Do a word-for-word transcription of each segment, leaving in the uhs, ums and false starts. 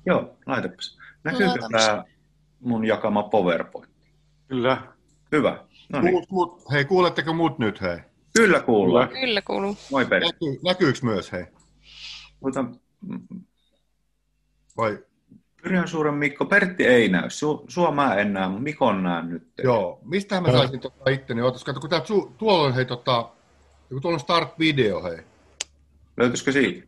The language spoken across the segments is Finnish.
Joo, laitapas. No Näkyykö laitapas. tämä mun jakama PowerPoint? Kyllä, Hyvä. No niin. Kuul, kuul, hei, kuuletteko mut nyt, hei? Kyllä kuullaan. kyllä. Kyllä kuuluu. Moi Peri. Näkyy, näkyykö myös, hei? Ota Vai? Yrjön suuren Mikko. Pertti ei näy. Su, sua mä en näe, mutta Mikon näen nyt. Joo, mistähän mä saisin tota itteni? Ootas, kato, kun tää, tuolla on, hei, tota, kun tuolla on Start Video, hei. Löytyisikö siitä?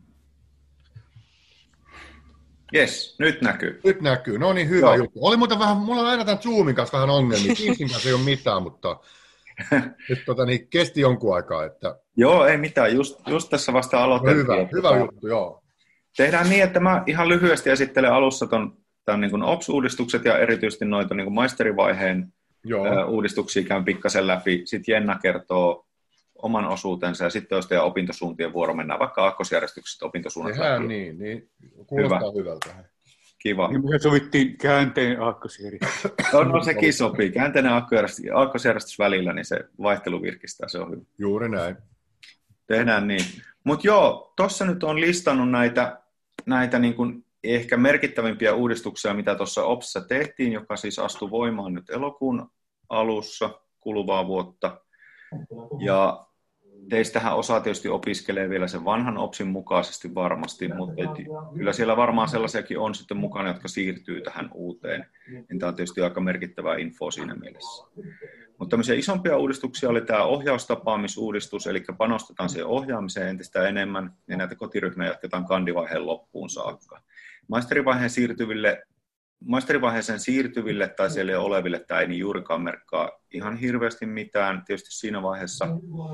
Jes, nyt näkyy. Nyt näkyy, no niin, hyvä Joo. juttu. Oli muuten vähän, mulla on aina tämän Zoomin kanssa vähän ongelmia. Teamsin kanssa ei ole mitään, mutta nyt tota, niin kesti jonkun aikaa, että... Joo, ei mitään. Just, just tässä vasta No, aloitettiin. hyvä, että hyvä tota, juttu, joo. Tehdään niin, että mä ihan lyhyesti esittelen alussa ton, tämän niin kuin O P S-uudistukset ja erityisesti noita niin kuin maisterivaiheen Joo. ää, uudistuksia käyn pikkasen läpi. Sitten Jenna kertoo oman osuutensa ja sitten jos teidän opintosuuntien vuoro mennään vaikka aakkosjärjestyksestä opintosuunnat Tehdään läpi. niin, niin kuulostaa Hyvä. hyvältä. Kiva. Niin me sovittiin käänteen aakkosjärjestys. No, no sekin sopii. Käänteinen aakkosjärjestys, aakkosjärjestys välillä, niin se vaihtelu virkistää, se on hyvä. Juuri näin. Tehdään niin. Mutta joo, tuossa nyt on listannut näitä, näitä niin kuin ehkä merkittävimpiä uudistuksia, mitä tuossa O P S:ssä tehtiin, joka siis astui voimaan nyt elokuun alussa kuluvaa vuotta. Ja teistähän osa tietysti opiskelee vielä sen vanhan O P Sin mukaisesti varmasti, mutta et, kyllä siellä varmaan sellaisiakin on sitten mukana, jotka siirtyy tähän uuteen. Niin tämä on tietysti aika merkittävää infoa siinä mielessä. Mutta tämmöisiä isompia uudistuksia oli tämä ohjaustapaamisuudistus, eli panostetaan siihen ohjaamiseen entistä enemmän, ja näitä kotiryhmiä jatketaan kandivaiheen loppuun saakka. Maisterivaiheen siirtyville, maisterivaiheeseen siirtyville tai siellä jo oleville tämä ei niin juurikaan merkkaa ihan hirveästi mitään. Tietysti siinä vaiheessa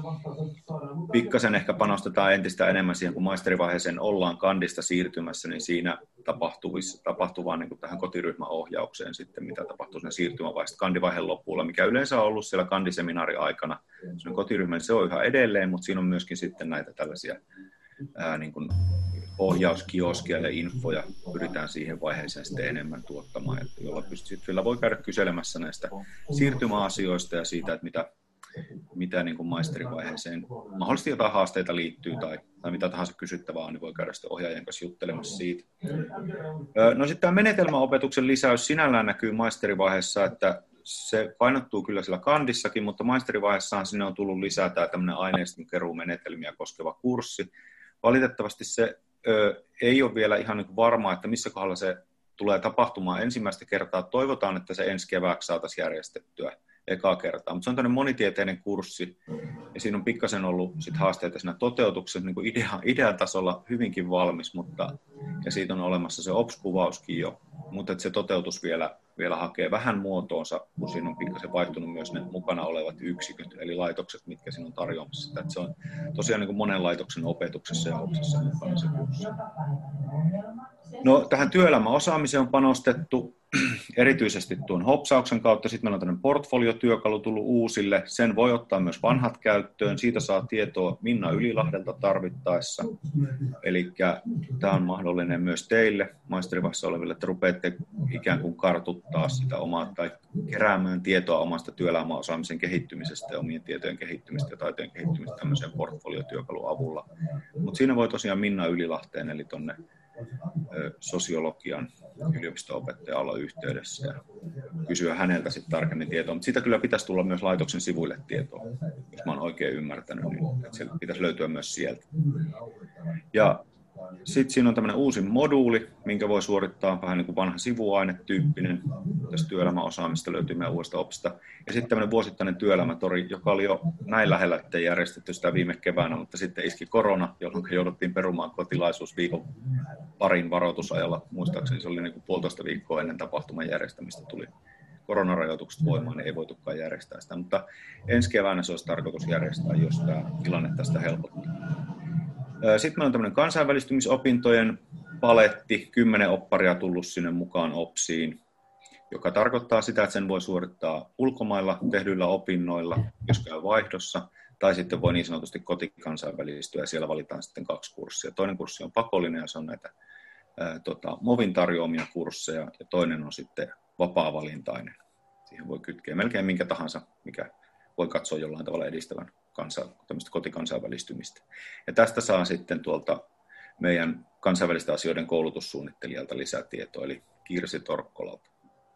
pikkasen ehkä panostetaan entistä enemmän siihen, kun maisterivaiheeseen ollaan kandista siirtymässä, niin siinä tapahtuvaan niin kuin tähän kotiryhmäohjaukseen sitten, mitä tapahtuu siinä siirtymävaiheessa kandivaiheen lopulla, mikä yleensä on ollut siellä kandiseminaari aikana. Se on kotiryhmä, se on yhä edelleen, mutta siinä on myöskin sitten näitä tällaisia ää, niin kuin ohjauskioskia ja infoja pyritään siihen vaiheeseen sitten enemmän tuottamaan, jolla pystyy, kyllä voi käydä kyselemässä näistä siirtymäasioista ja siitä, että mitä, mitä niin kuin maisterivaiheeseen mahdollisesti jotain haasteita liittyy tai, tai mitä tahansa kysyttävää on, niin voi käydä sitten ohjaajien kanssa juttelemassa siitä. No sitten tämä menetelmäopetuksen lisäys sinällään näkyy maisterivaiheessa, että se painottuu kyllä sillä kandissakin, mutta maisterivaiheessahan sinne on tullut lisää tämä tämmöinen aineistonkeruumenetelmiä koskeva kurssi. Valitettavasti se ö, ei ole vielä ihan niin varmaa, että missä kohdalla se tulee tapahtumaan ensimmäistä kertaa. Toivotaan, että se ensi kevääksi saataisiin järjestettyä ekaa kertaa. Mutta se on tämmöinen monitieteinen kurssi, ja siinä on pikkasen ollut sit haasteita siinä toteutuksessa, niin kuin idea, idean tasolla hyvinkin valmis, mutta, ja siitä on olemassa se O P S-kuvauskin jo, mutta se toteutus vielä, vielä hakee vähän muotoonsa, kun siinä on pikkasen vaihtunut myös ne mukana olevat yksiköt, eli laitokset, mitkä siinä on tarjoamassa sitä. Että se on tosiaan niin kuin monen laitoksen opetuksessa ja O P S:ssä mukana se kurssi. No, tähän työelämäosaamiseen on panostettu erityisesti tuon hopsauksen kautta. Sitten meillä on tämmöinen portfoliotyökalu tullut uusille. Sen voi ottaa myös vanhat käyttöön. Siitä saa tietoa Minna Ylilahdelta tarvittaessa. Eli tämä on mahdollinen myös teille, maisterivaiheessa oleville, että rupeatte ikään kuin kartuttaa sitä omaa tai keräämään tietoa omasta työelämäosaamisen kehittymisestä ja omien tietojen kehittymistä ja taitojen kehittymistä tämmöisen portfoliotyökalun avulla. Mutta siinä voi tosiaan Minna Ylilahteen, eli tuonne sosiologian yliopisto-opettaja olla yhteydessä ja kysyä häneltä sitten tarkemmin tietoa. Mutta siitä kyllä pitäisi tulla myös laitoksen sivuille tietoa, jos mä oon oikein ymmärtänyt, niin että se pitäisi löytyä myös sieltä. Ja sitten siinä on tämmöinen uusi moduuli, minkä voi suorittaa vähän niin kuin vanha sivuainetyyppinen. Tästä työelämäosaamista löytyy meidän uudesta opista. Ja sitten tämmöinen vuosittainen työelämätori, joka oli jo näin lähellä, että ei järjestetty sitä viime keväänä, mutta sitten iski korona, jolloin jouduttiin perumaan kotilaisuus viikon parin varoitusajalla. Muistaakseni se oli niin kuin puolitoista viikkoa ennen tapahtuman järjestämistä tuli koronarajoitukset voimaan, niin ei voitukaan järjestää sitä. Mutta ensi keväänä se olisi tarkoitus järjestää, jos tämä tilanne tästä helpottaa. Sitten meillä on tämmöinen kansainvälistymisopintojen paletti, kymmenen opparia tullut sinne mukaan O P Siin, joka tarkoittaa sitä, että sen voi suorittaa ulkomailla tehdyillä opinnoilla, jos käy vaihdossa, tai sitten voi niin sanotusti kotikansainvälistyä, ja siellä valitaan sitten kaksi kurssia. Toinen kurssi on pakollinen, ja se on näitä ää, tota, MOVin tarjoamia kursseja, ja toinen on sitten vapaa-valintainen. Siihen voi kytkeä melkein minkä tahansa, mikä voi katsoa jollain tavalla edistävän kansa, kotikansainvälistymistä. Ja tästä saa sitten tuolta meidän kansainvälisten asioiden koulutussuunnittelijalta lisätietoa, eli Kirsi Torkkolalta.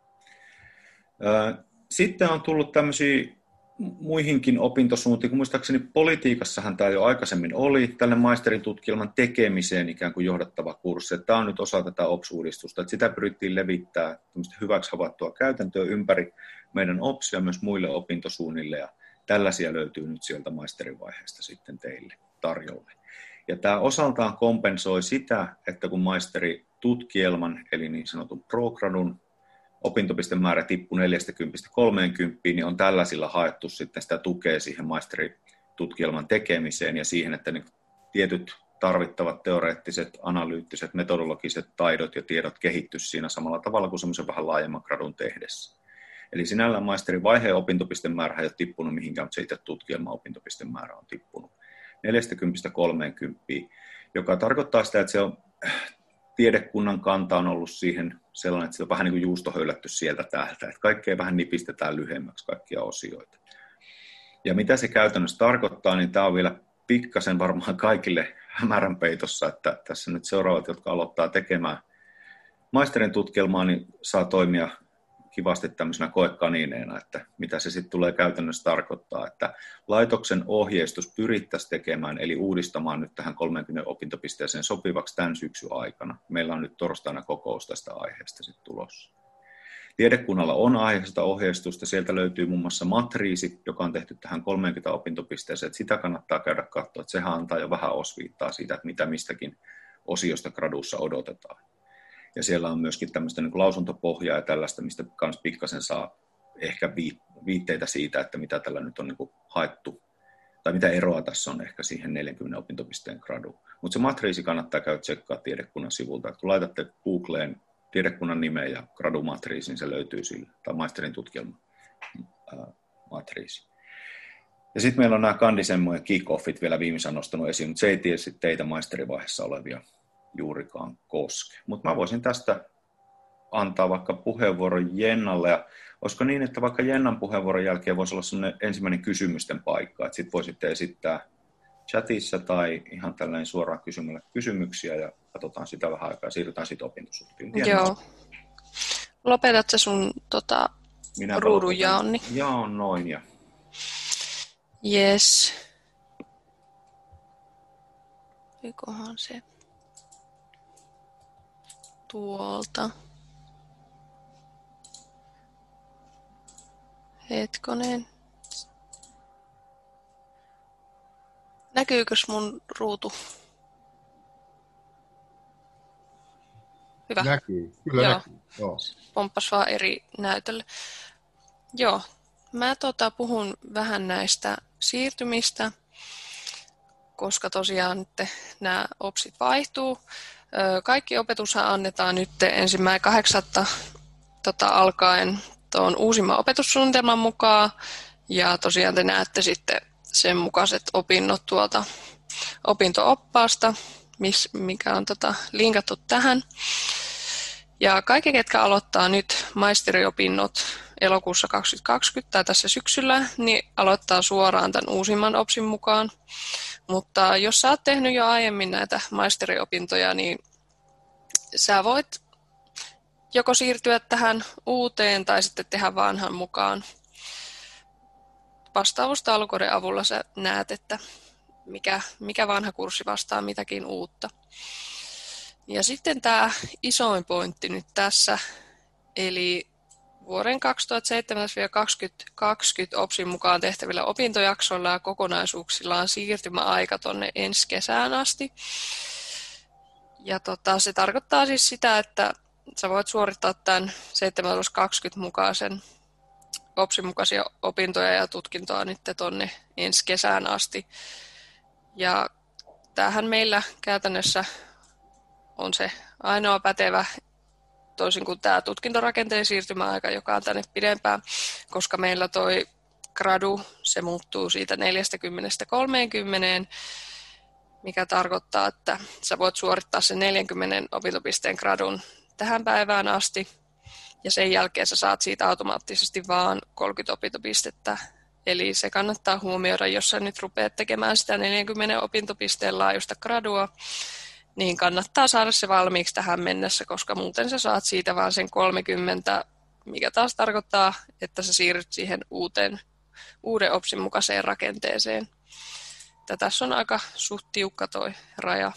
Sitten on tullut tämmöisiä muihinkin opintosuuntiin, kun muistaakseni politiikassahan tämä jo aikaisemmin oli, tälle maisterin tutkielman tekemiseen ikään kuin johdattava kurssi. Tämä on nyt osa tätä O P S-uudistusta, että sitä pyrittiin levittää hyväksi havaittua käytäntöä ympäri meidän O P S ja myös muille opintosuunnille, ja tällaisia löytyy nyt sieltä maisterivaiheesta sitten teille tarjolle. Ja tämä osaltaan kompensoi sitä, että kun maisteritutkielman, eli niin sanotun progradun opintopistemäärä tippui neljäkymmentä kolmekymmentä, niin on tällaisilla haettu sitten sitä tukea siihen maisteritutkielman tekemiseen ja siihen, että ne tietyt tarvittavat teoreettiset, analyyttiset, metodologiset taidot ja tiedot kehittyisivät siinä samalla tavalla kuin semmoisen vähän laajemman gradun tehdessä. Eli sinällään maisterin vaiheen opintopistemäärä ei ole tippunut mihinkään, mutta se itse tutkielman opintopistemäärä on tippunut neljäkymmentä kolmekymmentä, joka tarkoittaa sitä, että se on tiedekunnan kanta on ollut siihen sellainen, että se on vähän niin kuin juusto höylätty sieltä täältä, että kaikkea vähän nipistetään lyhyemmäksi kaikkia osioita. Ja mitä se käytännössä tarkoittaa, niin tämä on vielä pikkasen varmaan kaikille hämärän peitossa, että tässä nyt seuraavat, jotka aloittaa tekemään maisterin tutkielmaa, niin saa toimia kivasti tämmöisenä koekaniineena, että mitä se sitten tulee käytännössä tarkoittaa, että laitoksen ohjeistus pyrittäisiin tekemään, eli uudistamaan nyt tähän kolmekymmentä opintopisteeseen sopivaksi tämän syksyn aikana. Meillä on nyt torstaina kokous tästä aiheesta sitten tulossa. Tiedekunnalla on aiheesta ohjeistusta, sieltä löytyy muun muassa matriisi, joka on tehty tähän kolmekymmentä opintopisteeseen, että sitä kannattaa käydä katsoa, että sehän antaa jo vähän osviittaa siitä, että mitä mistäkin osiosta gradussa odotetaan. Ja siellä on myöskin tämmöistä niin kuin lausuntopohjaa ja tällaista, mistä myös pikkasen saa ehkä viitteitä siitä, että mitä tällä nyt on niin kuin haettu, tai mitä eroa tässä on ehkä siihen neljänkymmenen opintopisteen graduun. Mutta se matriisi kannattaa käydä tsekkaa tiedekunnan sivulta. Et kun laitatte Googleen tiedekunnan nimeä ja gradumatriisi, niin se löytyy sillä, tai maisterin tutkielma ää, matriisi. Ja sitten meillä on nämä kandisemmojen kick-offit vielä viimeisen nostanut esiin, mutta se ei tietysti teitä maisterivaiheessa olevia juurikaan koske. Mutta mä voisin tästä antaa vaikka puheenvuoron Jennalle, ja olisiko niin, että vaikka Jennan puheenvuoron jälkeen voisi olla sellainen ensimmäinen kysymysten paikka, että sitten voisitte esittää chatissa tai ihan tällainen suoraan kysymällä kysymyksiä, ja katsotaan sitä vähän aikaa, ja siirrytään sitten opintosuhtiin. Joo. Lopetat sä sun tota, ruudun jaonni? Jaon noin, ja yes. Eikohan se tuolta. Hetkonen. Näkyykös mun ruutu? Hyvä. Näkyy, kyllä Joo. näkyy. Joo. Pomppas vaan eri näytölle. Joo, mä tota, puhun vähän näistä siirtymistä, koska tosiaan nyt nämä opsit vaihtuu. Kaikki opetushan annetaan nyt ensimmäinen kahdeksatta tota, alkaen tuon uusimman opetussuunnitelman mukaan. Ja tosiaan te näette sitten sen mukaiset opinnot tuolta opinto-oppaasta, mikä on tota, linkattu tähän. Ja kaikki, ketkä aloittaa nyt maisteriopinnot elokuussa kaksituhattakaksikymmentä tai tässä syksyllä, niin aloittaa suoraan tämän uusimman opsin mukaan. Mutta jos sä oot tehnyt jo aiemmin näitä maisteriopintoja, niin sä voit joko siirtyä tähän uuteen tai sitten tehdä vanhan mukaan. Vastaavuustaulukoiden avulla sä näet, että mikä, mikä vanha kurssi vastaa mitäkin uutta. Ja sitten tämä isoin pointti nyt tässä, eli vuoden kaksituhattaseitsemäntoista kaksituhattakaksikymmentä opsin mukaan tehtävillä opintojaksoilla ja kokonaisuuksilla on siirtymäaika tuonne ensi kesään asti. Ja tota, se tarkoittaa siis sitä, että sä voit suorittaa tämän seitsemäntoista kaksikymmentä mukaisen opsin mukaisia opintoja ja tutkintoa nyt tuonne ensi kesään asti. Ja tämähän meillä käytännössä on se ainoa pätevä, toisin kuin tämä tutkintorakenteen siirtymäaika, joka on tänne pidempään, koska meillä toi gradu, se muuttuu siitä neljäkymmentä kolmekymmentä, mikä tarkoittaa, että sä voit suorittaa sen neljänkymmenen opintopisteen gradun tähän päivään asti, ja sen jälkeen sä saat siitä automaattisesti vaan kolmekymmentä opintopistettä. Eli se kannattaa huomioida, jos sä nyt rupeat tekemään sitä neljänkymmenen opintopisteen laajuista gradua, niin kannattaa saada se valmiiksi tähän mennessä, koska muuten sä saat siitä vaan sen kolmekymmentä, mikä taas tarkoittaa, että sä siirryt siihen uuteen, uuden opsin mukaiseen rakenteeseen. Että tässä on aika suht tiukka toi raja.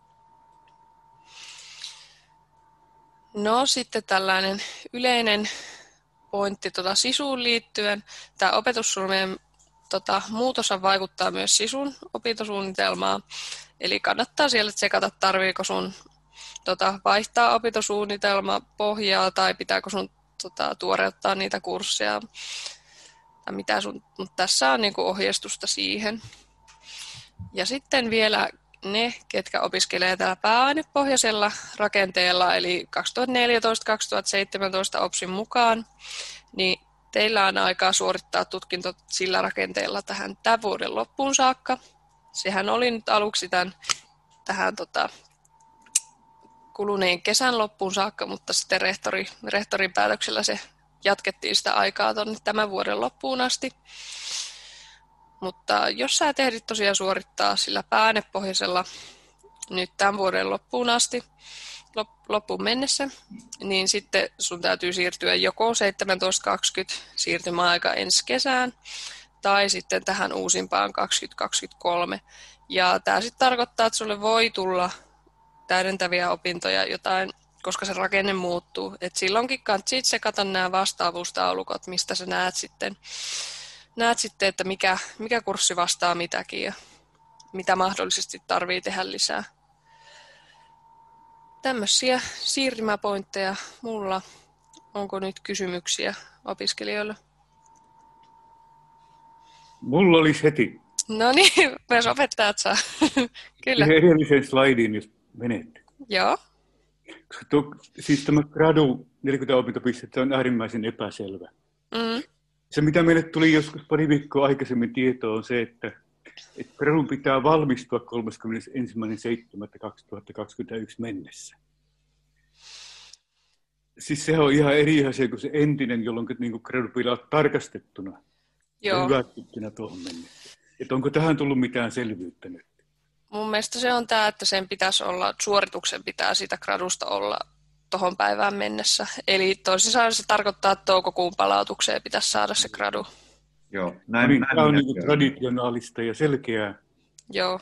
No sitten tällainen yleinen pointti tuota sisuun liittyen. Tämä opetussuunnitelmien tota, muutos vaikuttaa myös sisun opintosuunnitelmaan. Eli kannattaa siellä tsekata, tarviiko sun tota, vaihtaa opintosuunnitelma pohjaa tai pitääkö sun tota, tuoreuttaa niitä kursseja. Tai mitä sun, mutta tässä on niinku ohjeistusta siihen. Ja sitten vielä ne, ketkä opiskelee täällä pääainepohjaisella rakenteella, eli kaksituhattaneljätoista kaksituhattaseitsemäntoista opsin mukaan, niin teillä on aikaa suorittaa tutkinto sillä rakenteella tähän tämän vuoden loppuun saakka. Sehän oli nyt aluksi tämän, tähän tota, kuluneen kesän loppuun saakka, mutta sitten rehtori, rehtorin päätöksellä se jatkettiin sitä aikaa tuonne tämän vuoden loppuun asti. Mutta jos sä et ehdi tosiaan suorittaa sillä pääainepohjaisella nyt tämän vuoden loppuun asti, loppuun mennessä, niin sitten sun täytyy siirtyä joko seitsemäntoista kaksikymmentä siirtymäaika ensi kesään, tai sitten tähän uusimpaan kaksikymmentä kaksikymmentäkolme. Ja tämä sitten tarkoittaa, että sulle voi tulla täydentäviä opintoja jotain, koska se rakenne muuttuu. Et silloinkin kannattaa tsekata nämä vastaavuustaulukot, mistä sä näet sitten, näet sitten että mikä, mikä kurssi vastaa mitäkin ja mitä mahdollisesti tarvii tehdä lisää. Tämmöisiä siirtymäpointteja mulla. Onko nyt kysymyksiä opiskelijoille? Mulla olisi heti. No niin, myös opettajat saa. Kyllä. Edellisen slaidin, jos menet. Joo. Koska tuo, siis tämä gradu neljäkymmentä opintopistettä on äärimmäisen epäselvä. Mm. Se, mitä meille tuli joskus pari viikkoa aikaisemmin tietoa, on se, että, että gradun pitää valmistua kolmaskymmenesensimmäinen seitsemättä kaksituhattakaksikymmentäyksi mennessä. Siis se on ihan eri asia kuin se entinen, jolloin niin gradu pitää olla tarkastettuna. Joo. Hyväksyttynä tuohon mennessä. Että onko tähän tullut mitään selvyyttä nyt? Mun mielestä se on tämä, että sen pitäisi olla, suorituksen pitää siitä gradusta olla tuohon päivään mennessä. Eli toisin sanoen se tarkoittaa, että toukokuun palautukseen pitäisi saada se gradu. Joo, näin, niin, näin tämä on niin kuin traditionaalista ja selkeää. Joo.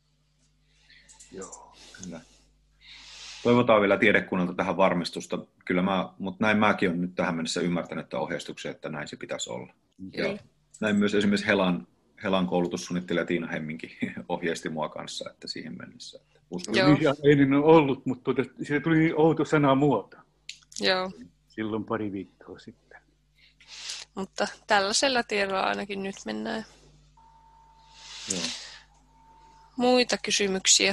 Joo, kyllä. Toivotaan vielä tiedekunnalta tähän varmistusta. Kyllä mä, mutta näin mäkin olen nyt tähän mennessä ymmärtänyt että ohjeistuksen, että näin se pitäisi olla. Ja näin myös esimerkiksi Helan, Helan koulutussuunnittelija Tiina Hemminki ohjeisti mua kanssa, että siihen mennessä. Että Joo. Niin, ei niin ole ollut, mutta tuota, siitä tuli niin outo sanamuoto. Joo. Silloin pari viikkoa sitten. Mutta tällaisella tiedolla ainakin nyt mennään. Joo. Muita kysymyksiä?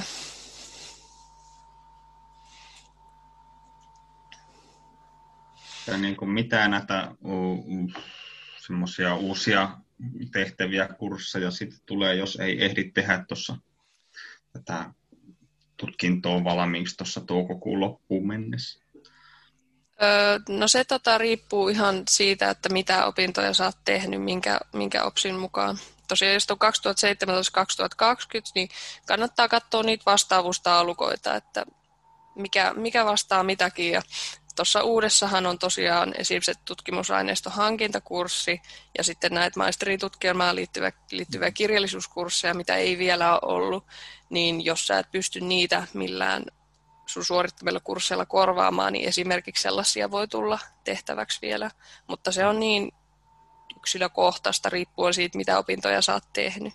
Ja niin kuin mitään näitä uh, semmoisia uusia tehtäviä kursseja sitten tulee, jos ei ehdi tehdä tuossa tätä tutkintoa valmiiksi tuossa toukokuun loppuun mennessä? Öö, no se tota, riippuu ihan siitä, että mitä opintoja sä oot tehnyt, minkä, minkä opsin mukaan. Tosiaan jos on kaksituhattaseitsemäntoista kaksituhattakaksikymmentä, niin kannattaa katsoa niitä vastaavuustaulukoita, että mikä, mikä vastaa mitäkin. Ja tuossa uudessahan on tosiaan esimerkiksi tutkimusaineiston hankintakurssi ja sitten näitä maisteritutkielmaan liittyviä, liittyviä kirjallisuuskursseja, mitä ei vielä ole ollut, niin jos sä et pysty niitä millään sun suorittamilla kursseilla korvaamaan, niin esimerkiksi sellaisia voi tulla tehtäväksi vielä, mutta se on niin yksilökohtaista riippuen siitä, mitä opintoja sä oot tehnyt.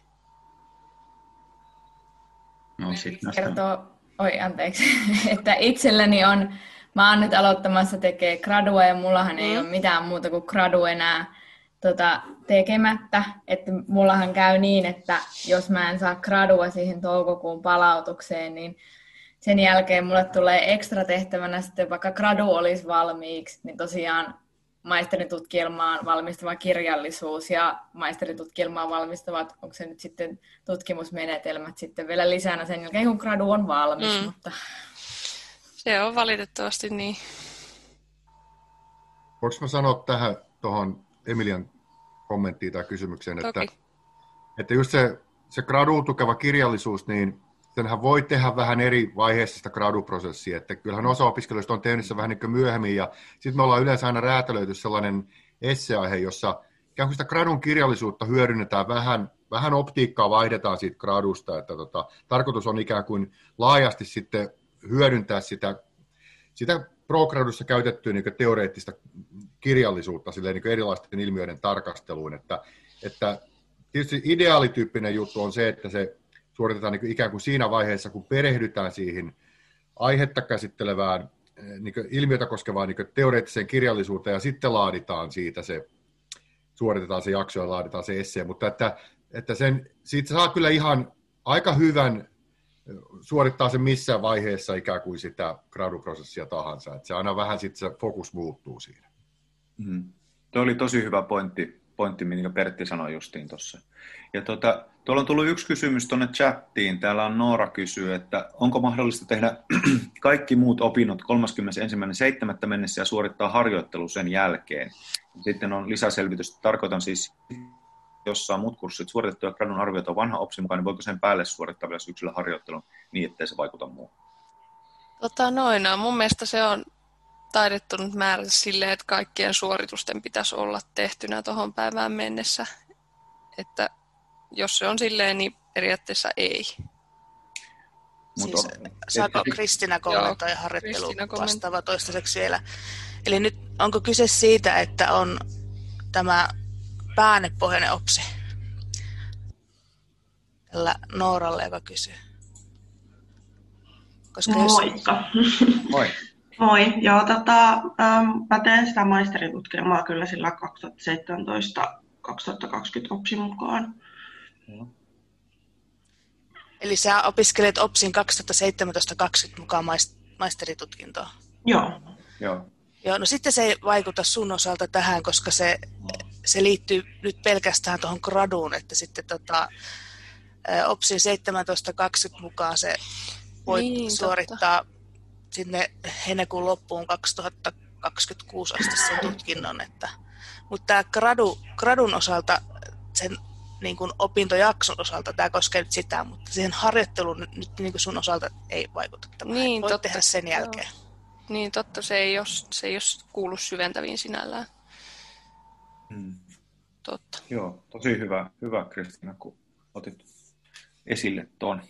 No, sit kertoo, oi anteeksi, että itselläni on, mä oon nyt aloittamassa tekee gradua ja mullahan mm. ei ole mitään muuta kuin gradu enää tota, tekemättä, että mullahan käy niin, että jos mä en saa gradua siihen toukokuun palautukseen, niin sen jälkeen mulle tulee ekstra tehtävänä sitten, vaikka gradu olisi valmiiksi, niin tosiaan maisteritutkielmaan valmistava kirjallisuus ja maisteritutkielmaan valmistavat, onko se nyt sitten tutkimusmenetelmät sitten vielä lisänä sen jälkeen, kun gradu on valmis. Mm. Mutta... Se on valitettavasti niin. Voinko mä sanoa tähän tuohon Emilian kommenttiin tai kysymykseen, että, että just se, se graduun tukeva kirjallisuus, niin senhän voi tehdä vähän eri vaiheessa sitä graduprosessia, että kyllähän osa opiskelijoista on tehnyt se vähän niin kuin myöhemmin, ja sitten me ollaan yleensä aina räätälöity sellainen esseaihe, jossa ikään kuin sitä gradun kirjallisuutta hyödynnetään vähän, vähän optiikkaa vaihdetaan siitä gradusta, että tota, tarkoitus on ikään kuin laajasti sitten hyödyntää sitä, sitä pro-gradussa käytettyä niin kuin teoreettista kirjallisuutta silleen, niin kuin erilaisten ilmiöiden tarkasteluun, että, että tietysti ideaalityyppinen juttu on se, että se suoritetaan niin kuin ikään kuin siinä vaiheessa, kun perehdytään siihen aihetta käsittelevään niin kuin ilmiötä koskevaan niin kuin teoreettiseen kirjallisuuteen, ja sitten laaditaan siitä se, suoritetaan se jakso ja laaditaan se essee, mutta että, että sen, siitä saa kyllä ihan aika hyvän suorittaa sen missään vaiheessa ikään kuin sitä graduprosessia tahansa, että se aina vähän sitten se fokus muuttuu siinä. Mm. Tuo oli tosi hyvä pointti, pointti minkä Pertti sanoi justiin tuossa. Ja tuota, tuolla on tullut yksi kysymys tuonne chattiin. Täällä on Noora kysyy, että onko mahdollista tehdä kaikki muut opinnot kolmaskymmenesensimmäinen seitsemättä mennessä ja suorittaa harjoittelu sen jälkeen. Sitten on lisäselvitys. Tarkoitan siis, jos saa muut kurssit suoritettu ja gradun arvioita on vanha opsin mukaan, niin voiko sen päälle suorittaa vielä syksyllä harjoittelun niin, ettei se vaikuta muuhun? Tota noin, mun mielestä se on taidettu nyt määrätä silleen, että kaikkien suoritusten pitäisi olla tehtynä tuohon päivään mennessä. Että jos se on silleen, niin periaatteessa ei. Siis, saako Kristina kommentoida harjoittelu vastaava toistaiseksi vielä? Eli nyt onko kyse siitä, että on tämä päänepohjainen opsi? Tällä Nooralle, joka kysyy. Koska Moikka. Moi. Moi. Joo, tota, ähm, mä teen sitä maisteritutkielmaa kyllä sillä kaksituhattaseitsemäntoista kaksituhattakaksikymmentä opsin mukaan. Mm. Eli sä opiskelet opsin kaksituhattaseitsemäntoista kaksikymmentä mukaan maisteritutkintoa? Joo. Joo. Joo, no sitten se ei vaikuta sun osalta tähän, koska se, se liittyy nyt pelkästään tuohon graduun, että sitten tota, opsin seitsemäntoista kaksikymmentä mukaan se voit niin, suorittaa totta. Sinne heinäkuun loppuun kaksituhattakaksikymmentäkuusi asti sen tutkinnon. Että, mutta tämä gradu, gradun osalta, sen niin kuin opintojakson osalta, tämä koskee nyt sitä, mutta siihen harjoitteluun nyt niin kuin sun osalta ei vaikuta. Niin, voit totta. tehdä sen jälkeen. Joo. Niin totta, se ei, ole, se ei ole kuulu syventäviin sinällään. Hmm. Totta. Joo, tosi hyvä, hyvä Kristiina, kun otit esille tuon.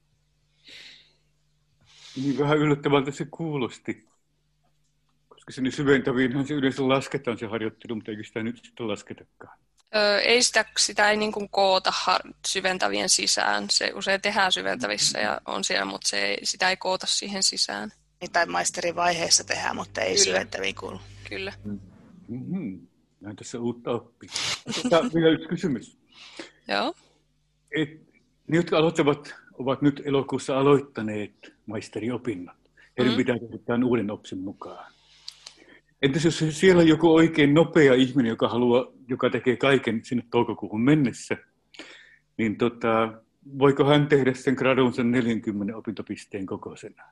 Niin vähän yllättävältä se kuulosti, koska sinne syventäviinhän se yleensä lasketaan se harjoittelu, mutta eikö sitä nyt sitten lasketakaan? Öö, ei sitä, sitä ei niin kuin koota har- syventävien sisään. Se usein tehdään syventävissä ja on siellä, mutta se ei, sitä ei koota siihen sisään. Niin, tai maisterivaiheessa tehdään, mutta ei syventäviin kuulu. Kyllä. Mm-hmm. Näin tässä uutta oppia. Tota, vielä yksi kysymys. Joo. Et, ne, jotka aloittavat, ovat nyt elokuussa aloittaneet maisteriopinnot. Heidän mm. pitää tehdä tämän uuden opsin mukaan. Entäs jos siellä on joku oikein nopea ihminen, joka, haluaa, joka tekee kaiken sinne toukokuuhun mennessä, niin tota, voiko hän tehdä sen gradunsa neljänkymmenen opintopisteen kokoisena?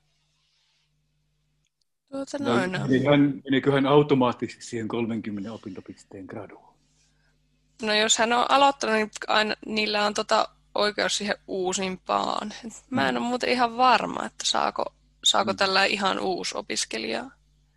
Tuota noin. No, meneekö hän automaattisesti siihen kolmenkymmenen opintopisteen graduun? No jos hän on aloittanut, niin aina, niillä on tota oikeus siihen uusimpaan. Mä en ole muuten ihan varma, että saako, saako tällä ihan uusi opiskelija.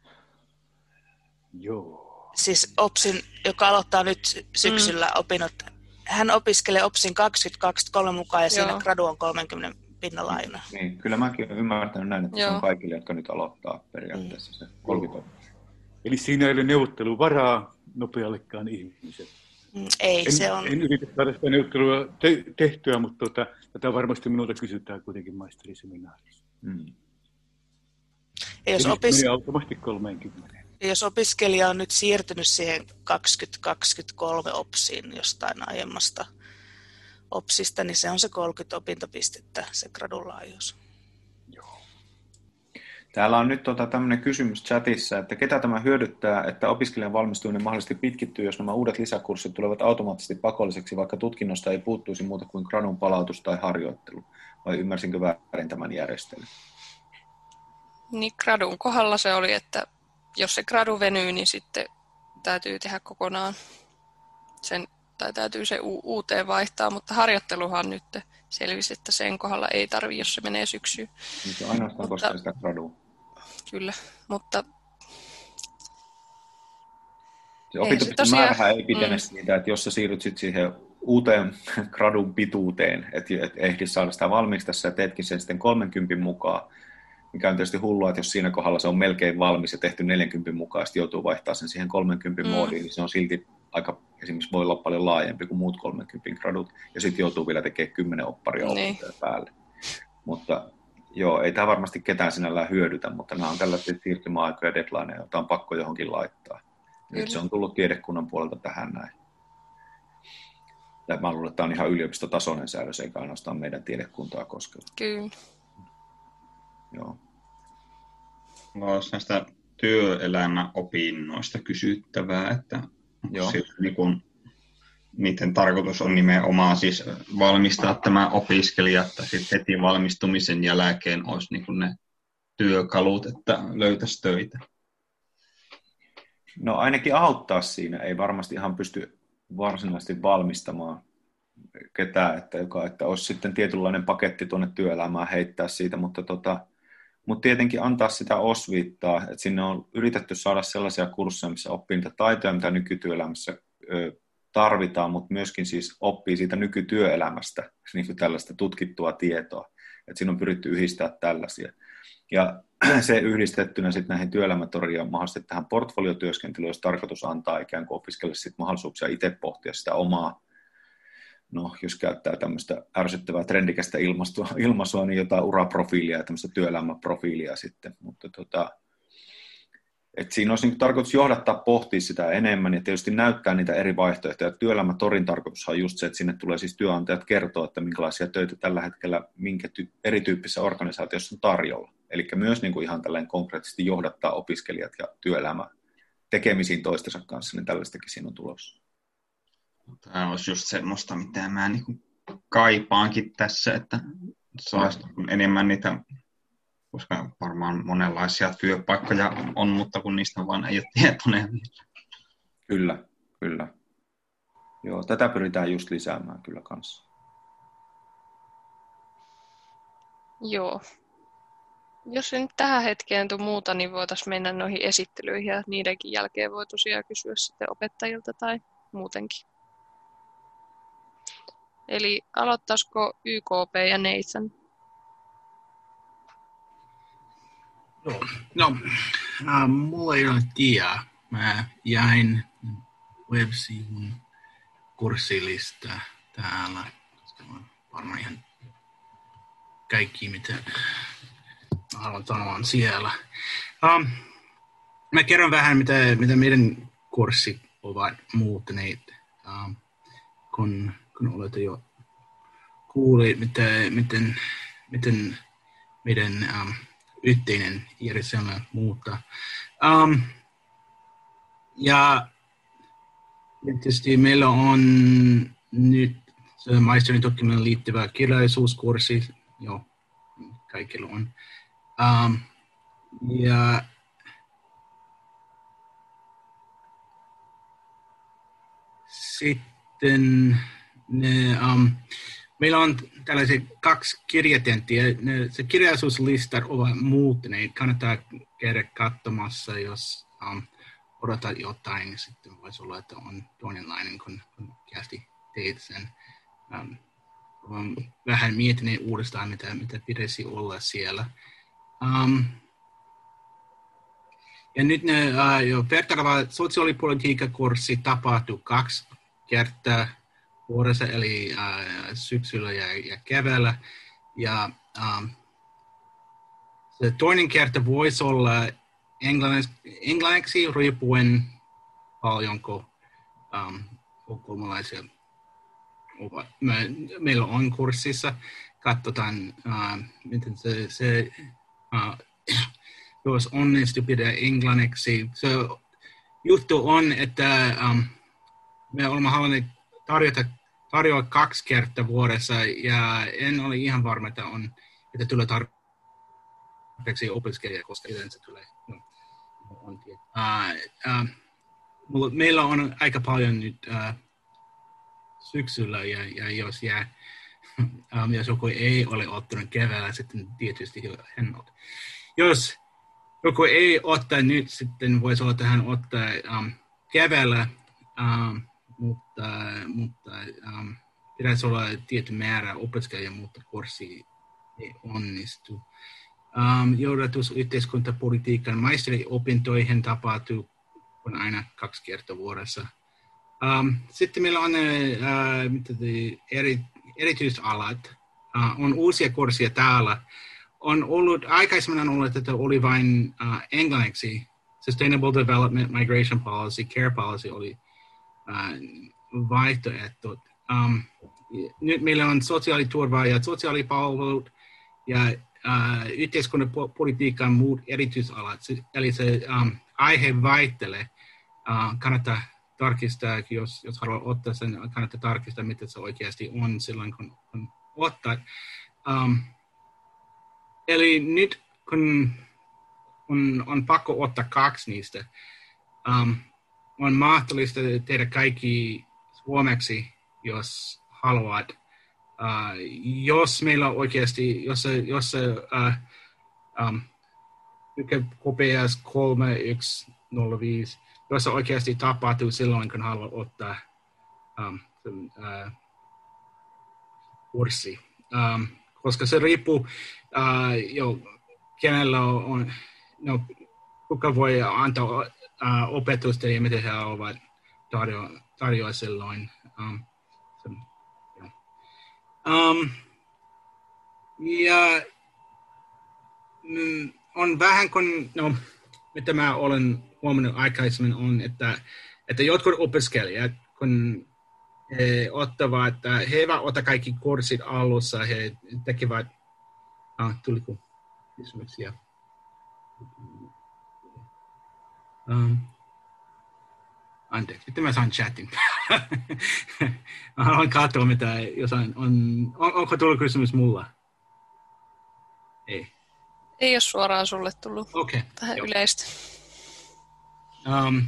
Joo. Siis opsin, joka aloittaa nyt syksyllä mm. opinnot, hän opiskelee opsin kaksikymmentä kaksikymmentäkolme mukaan ja Joo. siinä gradu on kolmenkymmenen pinnan laajuinen. Niin, kyllä mäkin olen ymmärtänyt näin, että Joo. se on kaikille, jotka nyt aloittaa periaatteessa se kolmekymmentä. Eli siinä ei ole neuvotteluvaraa nopeallekaan ihmiselle. Mm, ei, en, se on... En yritä saada sitä neuvottelua te- tehtyä, mutta tuota, tätä varmasti minulta kysytään kuitenkin maisteriseminaarissa. Mm. Ja jos, opis... automaattisesti kolmekymmentä. jos opiskelija on nyt siirtynyt siihen kaksikymmentä kaksikymmentäkolme opsiin jostain aiemmasta opsista, niin se on se kolmekymmentä opintopistettä, se gradun laajuus. Joo. Täällä on nyt tota tämmöinen kysymys chatissa, että ketä tämä hyödyttää, että opiskelijan valmistuminen mahdollisesti pitkittyy, jos nämä uudet lisäkurssit tulevat automaattisesti pakolliseksi, vaikka tutkinnosta ei puuttuisi muuta kuin gradun palautus tai harjoittelu. Vai ymmärsinkö väärin tämän järjestelyn? Niin gradun kohdalla se oli, että jos se gradu venyy, niin sitten täytyy tehdä kokonaan sen, tai täytyy se u- uuteen vaihtaa, mutta harjoitteluhan nyt selvisi, että sen kohdalla ei tarvitse, jos se menee syksyyn. Niin se ainoastaan koskee sitä gradua. Kyllä, mutta se opintopiston määrähän ei pitene mm. siitä, että jos sä siirryt sit siihen uuteen gradun pituuteen, että et ehdit saada sitä valmiiksi tässä ja teetkin sen sitten kolmenkympin mukaan, mikä on tietysti hullua, että jos siinä kohdalla se on melkein valmis ja tehty neljänkympin mukaan, sitten joutuu vaihtaa sen siihen kolmenkympin mm. moodiin, niin se on silti aika, esimerkiksi voi olla paljon laajempi kuin muut kolmenkympin gradut, ja sitten joutuu vielä tekemään kymmenen opparia opintoja niin päälle. Mutta joo, ei tämä varmasti ketään sinällään hyödytä, mutta nämä on tällaisia siirtymäaikoja ja deadlineja, joita on pakko johonkin laittaa. Nyt se on tullut tiedekunnan puolelta tähän näin. Mä luulen, että tämä on ihan yliopistotasoinen säädös, eikä ainoastaan meidän tiedekuntaa koskeva. Kyllä. Joo. Olisi näistä työelämäopinnoista kysyttävää, että niin kun, niiden tarkoitus on nimenomaan siis valmistaa tämä opiskelija, että sitten heti valmistumisen jälkeen olisi niin kun ne työkalut, että löytäisi töitä. No ainakin auttaa siinä, ei varmasti ihan pysty varsinaisesti valmistamaan ketään, että, joka, että olisi sitten tietynlainen paketti tuonne työelämään heittää siitä, mutta, tota, mutta tietenkin antaa sitä osviittaa, että sinne on yritetty saada sellaisia kursseja, missä oppii niitä taitoja, mitä nykytyöelämässä ö, tarvitaan, mutta myöskin siis oppii siitä nykytyöelämästä niin kuin tällaista tutkittua tietoa, että siinä on pyritty yhdistää tällaisia. Ja se yhdistettynä sitten näihin työelämätoriin ja mahdollisesti tähän portfoliotyöskentelyyn, jos tarkoitus antaa ikään kuin opiskelle sitten mahdollisuuksia itse pohtia sitä omaa, no jos käyttää tämmöistä ärsyttävää trendikästä ilmaisua, ilmaisua niin jotain uraprofiilia ja tämmöistä työelämäprofiilia sitten, mutta tota, et siinä olisi niin tarkoitus johdattaa pohtia sitä enemmän ja tietysti näyttää niitä eri vaihtoehtoja. Työelämätorin tarkoitus on just se, että sinne tulee siis työnantajat kertoa, että minkälaisia töitä tällä hetkellä minkä ty- erityyppisessä organisaatiossa on tarjolla. Eli myös niin kuin ihan tällainen konkreettisesti johdattaa opiskelijat ja työelämä tekemisiin toistensa kanssa, niin tällaistakin siinä on tulossa. Tämä olisi just semmoista, mitä mä niin kuin kaipaankin tässä, että saisi enemmän niitä, koska varmaan monenlaisia työpaikkoja on, mutta kun niistä vaan ei ole tietoinen. Kyllä, kyllä. Joo, tätä pyritään just lisäämään kyllä kanssa. Joo. Jos ei nyt tähän hetkeen tule muuta, niin voitaisiin mennä noihin esittelyihin ja niidenkin jälkeen voi tosiaan kysyä sitten opettajilta tai muutenkin. Eli aloittaisiko Y K P ja Nathan? Joo. No, äh, mulla ei ole tiedä. Mä jäin websivun kurssilista täällä, koska mä varmaan ihan kaikki, mitä mä haluan sanoa on siellä. Um, mä kerron vähän, mitä, mitä meidän kurssit ovat muuttuneet, um, kun, kun olette jo kuulleet, miten, miten, miten meidän um, yhteinen järjestelmä muuttaa. Um, ja tietysti meillä on nyt maisterin tutkimukseen liittyvä kirjallisuuskurssi, joo, kaikilla on. Um, ja sitten ne, um, meillä on tällaisia kaksi kirjatenttiä. Ne, se kirjallisuuslistat ovat muuttuneet. Kannattaa käydä katsomassa, jos um, odotat jotain, niin sitten voisi olla, että on toinenlainen, kun, kun kästi teet sen. Um, olen vähän miettineet uudestaan, mitä, mitä pitäisi olla siellä. Um, ja nyt ne uh, jo vertaileva sosiaalipolitiikkakurssi tapahtuu kaksi kertaa vuodessa, eli uh, syksyllä ja, ja keväällä. Ja um, se toinen kerta voisi olla englanniksi, englanniksi riippuen paljonko um, ulkomaalaisia ovat. Me, meillä on kurssissa, katsotaan, uh, miten se, se uh, jos onnistuu pitää englanniksi. Se juttu on, että um, me olemme halunneet tarjota, tarjoa kaksi kertaa vuodessa, ja en ole ihan varma, että, on, että tulee tarpeeksi opiskelijaa, koska yleensä tulee. No, on, uh, uh, meillä on aika paljon nyt uh, syksyllä, ja, ja jos jää um, jos joku ei ole ottanut keväällä, sitten tietysti hennot. Jos joku ei ottaa nyt, sitten voisi olla, että hän ottaa um, keväällä, um, mutta, mutta um, pitäisi olla tietty määrä opiskelijia, mutta kurssi ei onnistu. Um, Johdatus yhteiskuntapolitiikan maisteriopintoihin tapahtuu on aina kaksi kertaa vuodessa. Um, sitten meillä on uh, mitä te, eri, erityisalat. Uh, on uusia kursseja täällä. On ollut, aikaisemmin on ollut, että oli vain uh, englanniksi. Sustainable Development, Migration Policy, Care Policy oli uh, vaihtoehto. Um, nyt meillä on sosiaaliturva ja sosiaalipalvelut ja uh, yhteiskunnan politiikan muut erityisalat. Eli se um, aihe vaihtelee. Uh, kannattaa tarkistaa, jos, jos haluaa ottaa sen, kannattaa tarkistaa, mitä se oikeasti on silloin, kun, kun ottaa. Um, eli nyt, kun on, on pakko ottaa kaksi niistä, um, on mahdollista tehdä kaikki suomeksi, jos haluat. Uh, jos meillä on oikeasti, jos se, jos se uh, um, K P S kolme yksi nolla viisi, jos se oikeasti tapahtuu silloin, kun haluaa ottaa um, sen, uh, kurssi. Um, koska se riippuu, uh, jo, kenellä on, no, kuka voi antaa uh, opetusta ja miten he ovat tarjoa, tarjoa silloin. Um, so, yeah. um, ja mm, on vähän kun, no, mitä mä olen huomannut aikaisemmin on, että, että jotkut opiskelijat, kun he ottavat, he eivät ota kaikki kurssit alussa, he tekevät, ah, tuliko kysymyksiä? Um, anteeksi, miten mä saan chatin? Mä haluan katsoa, mitä jossain on, on, onko tullut kysymys mulla? Ei. Ei ole suoraan sulle tullut okay, tähän jo. Yleistä. Um,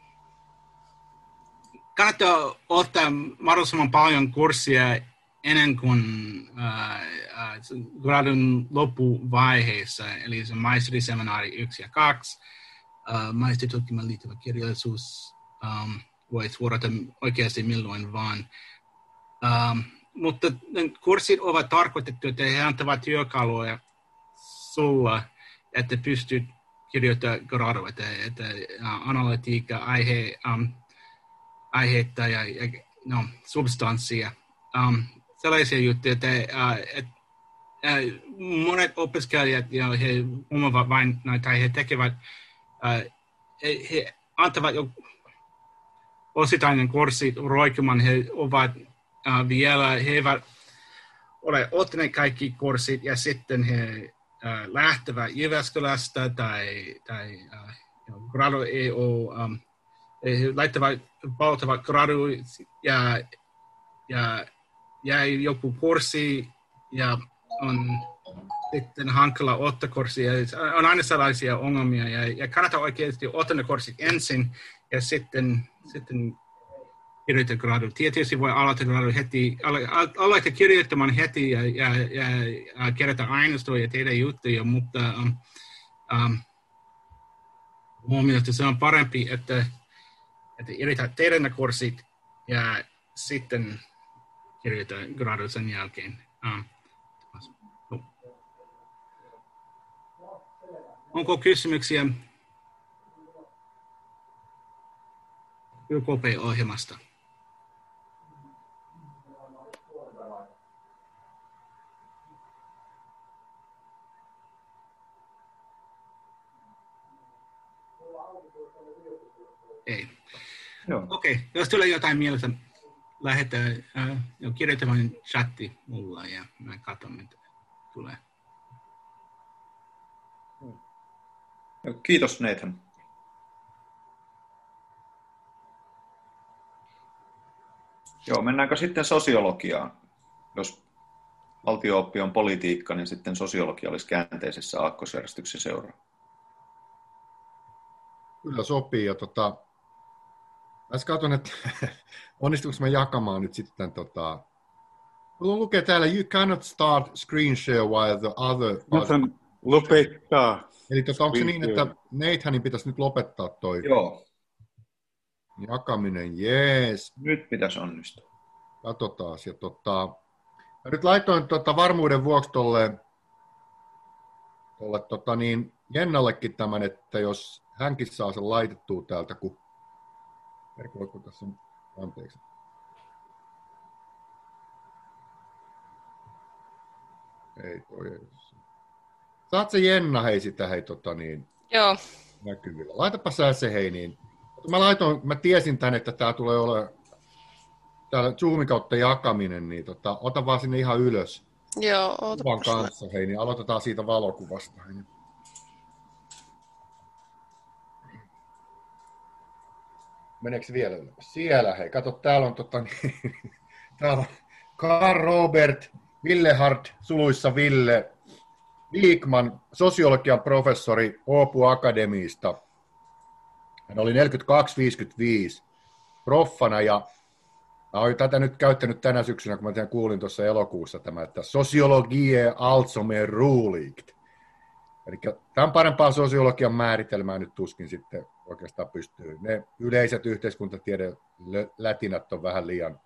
kannattaa ottaa mahdollisimman paljon kurssia ennen kuin uh, uh, gradun loppuvaiheessa, eli se maisteriseminaari yksi ja kaksi, uh, maisteritutkimaan liittyvä kirjallisuus, um, voi suorata oikeasti milloin vaan. Um, mutta kurssit ovat tarkoitettu, että he antavat työkaluja sulla, että pystyt kirjoittamaan gradua, että, että uh, analytiikka, aihe, um, aiheita ja, ja no, substanssia. Um, sellaisia juttuja, että uh, et, uh, monet opiskelijat, ja he huomaavat vain näitä, he tekevät, uh, he, he antavat jo osittainen kurssi roikumaan, he ovat uh, vielä, he eivät ole ottaneet kaikki kurssit ja sitten he uh, lähtevät Jyväskylästä tai, tai uh, gradu ei ole, um, he laittavat, palauttavat gradu ja, ja jäi joku kurssi ja on sitten hankala ottaa kurssia. On aina sellaisia ongelmia ja, ja kannattaa oikeasti ottaa ne kurssit ensin ja sitten, sitten kirjoittaa gradu. Tietysti voi aloittaa gradu heti, aloittaa kirjoittamaan heti ja, ja, ja, ja kerätä aineistoa ja tehdä juttuja, mutta um, um, huomioon, että se on parempi, että, että yrität tehdä ne kurssit ja sitten kirjoittaa gradu sen jälkeen. Um, no. Onko kysymyksiä Y K P-ohjelmasta? Ei. Okei, okay. Jos tulee jotain mielessä, lähetä äh, kirjoittamaan chatti mulla ja mä katson, mitä tulee. Kiitos Nathan. Joo, mennäänkö sitten sosiologiaan? Jos valtio-oppi on politiikka, niin sitten sosiologia olisi käänteisessä aakkosjärjestyksen seuraa. Kyllä sopii. Ja tota, mä katson, että onnistuuko mä jakamaan nyt sitten tota, Mulla lukee täällä, you cannot start screen share while the other... Mä sanon lopettaa. Eli tota, onko se niin, että Nathanin pitäisi nyt lopettaa toi Joo. jakaminen? Jees. Nyt pitäisi onnistua. Katsotaan. Ja tota, mä nyt laitoin tota varmuuden vuoksi tolle, tolle tota niin, Jennallekin tämän, että jos hänkin saa sen laitettua täältä, kun... Erkoiko tässä on... Anteeksi. Ei toi ei. Saat se Jenna hei sitä hei tota niin Joo. näkyvillä. Laitapa sä se hei niin. Mä laitoin, mä tiesin tän, että tää tulee olemaan täällä Zoomin kautta jakaminen, niin tota, ota vaan sinne ihan ylös. Joo, kuvan kanssa hei, niin aloitetaan siitä valokuvasta. Hei. Meneekö vielä ylös? Siellä hei, kato täällä on tota niin, täällä on Carl Robert Willehard, suluissa Ville, Wikman, sosiologian professori Åbo Akademiista. Hän oli neljäkymmentäkaksi viisikymmentäviisi proffana ja mä olen tätä nyt käyttänyt tänä syksynä, kun mä tämän kuulin tuossa elokuussa tämä, että sosiologie also mer roligt. Eli tämän parempaa sosiologian määritelmää nyt tuskin sitten oikeastaan pystyy. Ne yleiset yhteiskuntatiede lätinät on vähän liian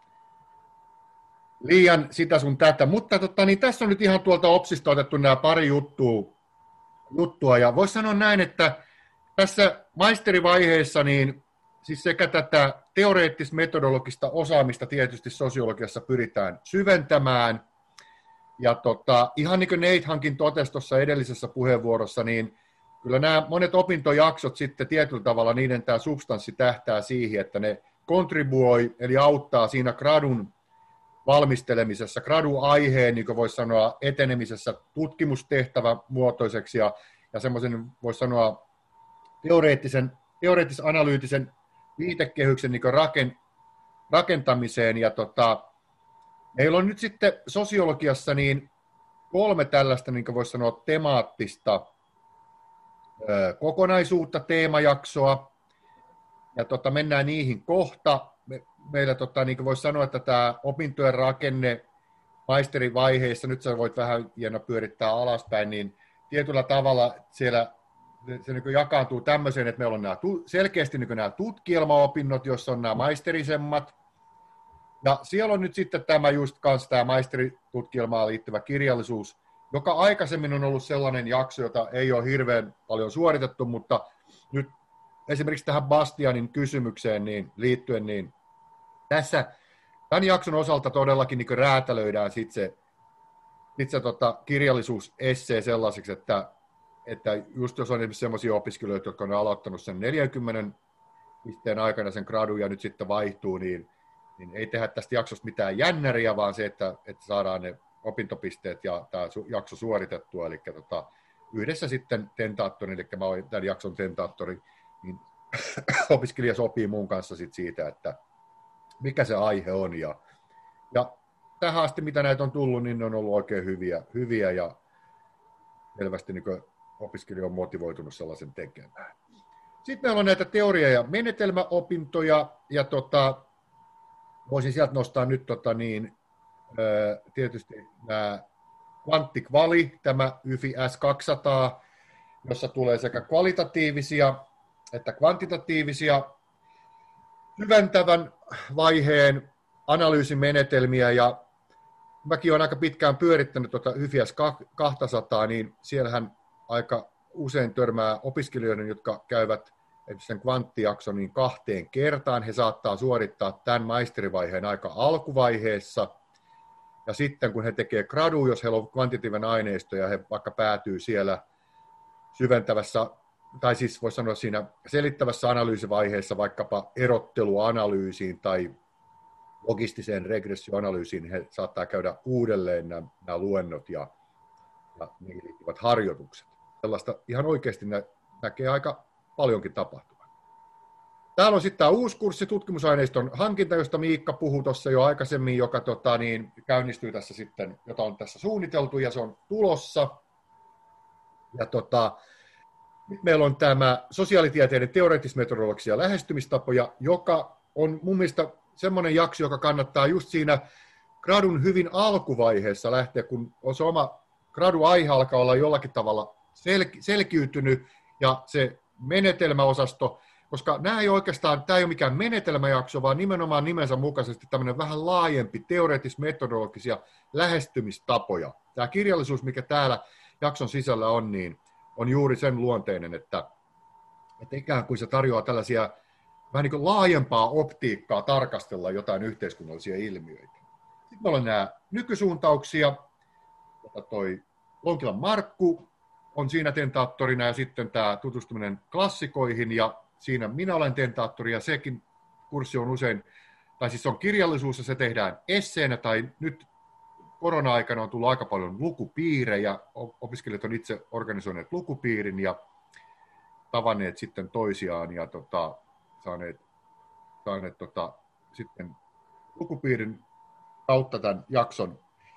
liian sitä sun tätä, mutta tota, niin tässä on nyt ihan tuolta Opsista otettu nämä pari juttua, juttua ja voisi sanoa näin, että tässä maisterivaiheessa niin siis sekä tätä teoreettis-metodologista osaamista tietysti sosiologiassa pyritään syventämään ja tota, ihan niin kuin Nathankin totesi tuossa edellisessä puheenvuorossa, niin kyllä nämä monet opintojaksot sitten tietyllä tavalla niiden tämä substanssi tähtää siihen, että ne kontribuoi eli auttaa siinä gradun valmistelemisessa, gradu-aiheen, niin kuin voisi sanoa, etenemisessä tutkimustehtävä muotoiseksi ja, ja semmoisen, voisi sanoa, teoreettisen, teoreettis-analyyttisen viitekehyksen niin raken, rakentamiseen. Ja tota, meillä on nyt sitten sosiologiassa niin kolme tällaista, niin kuin voisi sanoa, temaattista ö, kokonaisuutta, teemajaksoa, ja tota, mennään niihin kohta. Me, meillä, tota, niin kuin voisi sanoa, että tämä opintojen rakenne maisterivaiheessa, nyt sä voit vähän Jenna pyörittää alaspäin, niin tietyllä tavalla siellä se niin jakaantuu tämmöiseen, että meillä on nämä, selkeästi niin nämä tutkielmaopinnot, joissa on nämä maisterisemmat, ja siellä on nyt sitten tämä just kanssa tämä maisteritutkielmaan liittyvä kirjallisuus, joka aikaisemmin on ollut sellainen jakso, jota ei ole hirveän paljon suoritettu, mutta nyt esimerkiksi tähän Bastianin kysymykseen niin liittyen, niin tässä tämän jakson osalta todellakin niin räätälöidään sitten se, sit se tota, kirjallisuusessee sellaiseksi, että, että just jos on esimerkiksi sellaisia opiskelijoita, jotka on aloittanut sen neljänkymmenen pisteen aikana sen gradun ja nyt sitten vaihtuu, niin, niin ei tehdä tästä jaksosta mitään jännäriä, vaan se, että, että saadaan ne opintopisteet ja tämä jakso suoritettua, eli tota, yhdessä sitten tentaattorin, eli mä olen tämän jakson tentaattori, niin opiskelija sopii mun kanssa sit siitä, että mikä se aihe on. Ja, ja tähän asti, mitä näitä on tullut, niin ne on ollut oikein hyviä, hyviä ja selvästi niin opiskelija on motivoitunut sellaisen tekemään. Sitten meillä on näitä teoria- ja menetelmäopintoja, ja tota, voisin sieltä nostaa nyt tota niin, tietysti nämä kvanttikvali, tämä Y F I S kaksisataa, jossa tulee sekä kvalitatiivisia että kvantitatiivisia syventävän vaiheen analyysimenetelmiä, ja mäkin olen aika pitkään pyörittänyt tuota Y F I S kaksisataa, niin siellähän aika usein törmää opiskelijoiden, jotka käyvät sen kvanttijakson niin kahteen kertaan. He saattaa suorittaa tämän maisterivaiheen aika alkuvaiheessa, ja sitten kun he tekevät gradu, jos heillä on kvantitiivinen aineisto ja he vaikka päätyy siellä syventävässä, tai siis voisi sanoa siinä selittävässä analyysivaiheessa vaikkapa erotteluanalyysiin tai logistiseen regressioanalyysiin, he saattaa käydä uudelleen nämä, nämä luennot ja, ja niihin liittyvät harjoitukset. Sellaista ihan oikeasti nä, näkee aika paljonkin tapahtuvan. Täällä on sitten tämä uusi kurssi, tutkimusaineiston hankinta, josta Miikka puhui tuossa jo aikaisemmin, joka tota, niin, käynnistyy tässä sitten, jota on tässä suunniteltu ja se on tulossa. Ja tota, nyt meillä on tämä sosiaalitieteiden teoreettis-metodologisia lähestymistapoja, joka on mun mielestä semmoinen jakso, joka kannattaa just siinä gradun hyvin alkuvaiheessa lähteä, kun se oma gradu-aihe alkaa olla jollakin tavalla sel- selkiytynyt ja se menetelmäosasto, koska nämä ei oikeastaan, tämä ei ole mikään menetelmäjakso, vaan nimenomaan nimensä mukaisesti tämmöinen vähän laajempi teoreettis-metodologisia lähestymistapoja. Tämä kirjallisuus, mikä täällä jakson sisällä on, niin on juuri sen luonteinen, että, että ikään kuin se tarjoaa tällaisia vähän niin kuin laajempaa optiikkaa tarkastella jotain yhteiskunnallisia ilmiöitä. Sitten meillä on nämä nykysuuntauksia, jota toi Lonkilan Markku on siinä tentaattorina, ja sitten tämä tutustuminen klassikoihin, ja siinä minä olen tentaattori, ja sekin kurssi on usein, tai siis on kirjallisuus, ja se tehdään esseenä, tai nyt korona-aikana on tullut aika paljon lukupiirejä, opiskelijat on itse organisoineet lukupiirin, ja tavanneet sitten toisiaan, ja tota, saaneet, saaneet tota, sitten lukupiirin kautta tämän jakson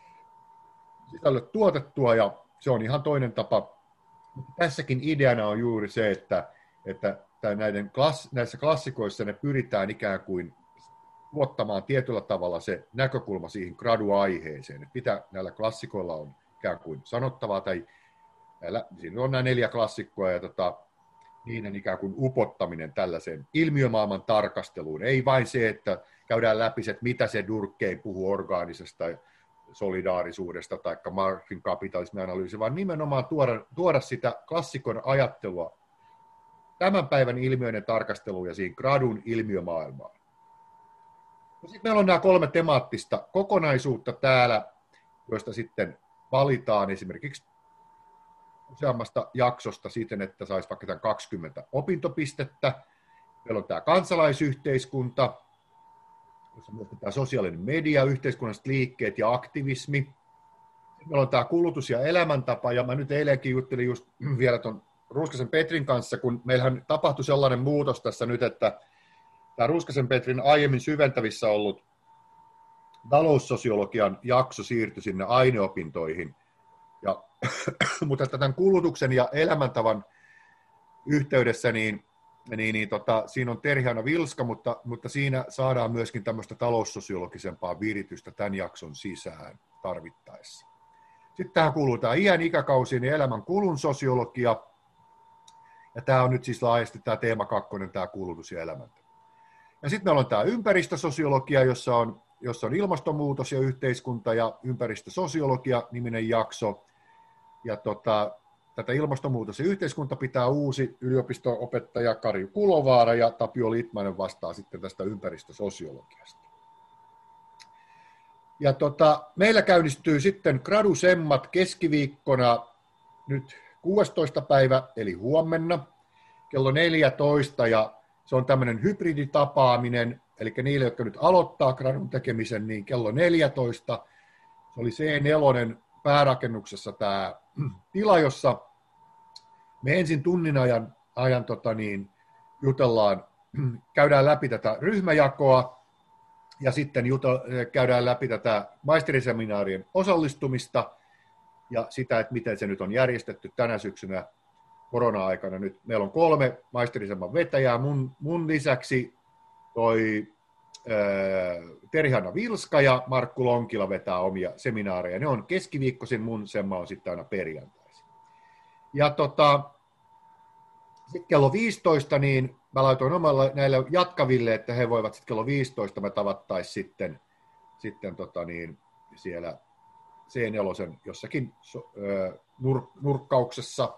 sisällöt tuotettua, ja se on ihan toinen tapa. Tässäkin ideana on juuri se, että, että näiden klass, näissä klassikoissa ne pyritään ikään kuin tuottamaan tietyllä tavalla se näkökulma siihen gradu-aiheeseen, että mitä näillä klassikoilla on ikään kuin sanottavaa, tai näillä, siinä on nämä neljä klassikkoa, ja tota, niiden ikään kuin upottaminen tällaiseen ilmiömaailman tarkasteluun. Ei vain se, että käydään läpi se, että mitä se Durkheim puhuu orgaanisesta solidaarisuudesta tai Marxin kapitalismianalyysi, vaan nimenomaan tuoda, tuoda sitä klassikon ajattelua tämän päivän ilmiöiden tarkasteluun ja siihen gradun ilmiömaailmaan. Sitten meillä on nämä kolme temaattista kokonaisuutta täällä, joista sitten valitaan esimerkiksi useammasta jaksosta siten, että saisi vaikka tämän kaksikymmentä opintopistettä. Meillä on tämä kansalaisyhteiskunta, jossa on myös tämä sosiaalinen media, yhteiskunnalliset liikkeet ja aktivismi. Meillä on tämä kulutus ja elämäntapa, ja mä nyt eilenkin juttelin just vielä tuon Ruuskasen Petrin kanssa, kun meillähän tapahtui sellainen muutos tässä nyt, että tämä Ruuskasen Petrin aiemmin syventävissä ollut taloussosiologian jakso siirtyi sinne aineopintoihin. Ja, mutta tämän kulutuksen ja elämäntavan yhteydessä niin, niin, niin tota, siinä on Terhi-Hanna Vilska, mutta, mutta siinä saadaan myöskin tämmöistä taloussosiologisempaa viritystä tämän jakson sisään tarvittaessa. Sitten tähän kuuluu tämä iän, ikäkausien ja elämän kulun sosiologia. Ja tämä on nyt siis laajasti tämä teema kakkonen, tämä kulutus ja elämäntapa. Ja sitten meillä on tämä ympäristösosiologia, jossa on, jossa on ilmastonmuutos ja yhteiskunta ja ympäristösosiologia-niminen jakso. Ja tota, tätä ilmastonmuutos ja yhteiskunta pitää uusi yliopisto-opettaja Kari Kulovaara, ja Tapio Litmanen vastaa sitten tästä ympäristösosiologiasta. Ja tota, meillä käynnistyy sitten gradusemmat keskiviikkona nyt kuudestoista päivä, eli huomenna, kello neljätoista, ja se on tämmöinen hybriditapaaminen, eli niille, jotka nyt aloittaa gradun tekemisen, niin kello neljätoista. Se oli C neljä päärakennuksessa tämä tila, jossa me ensin tunnin ajan, ajan tota niin, jutellaan, käydään läpi tätä ryhmäjakoa, ja sitten jutel, käydään läpi tätä maisteriseminaarien osallistumista, ja sitä, että miten se nyt on järjestetty tänä syksynä korona-aikana. Nyt meillä on kolme maisterisemman vetäjää, mun, mun lisäksi toi Terhi-Hanna Vilska ja Markku Lonkila vetää omia seminaareja. Ne on keskiviikkoisin, mun semma on sitten aina perjantaisin. Ja tota, sitten kello viisitoista, niin mä laitoin omalle näille jatkaville, että he voivat sitten kello viisitoista, me tavattaisiin sitten, sitten tota niin, siellä C neljä jossakin nur, nurkkauksessa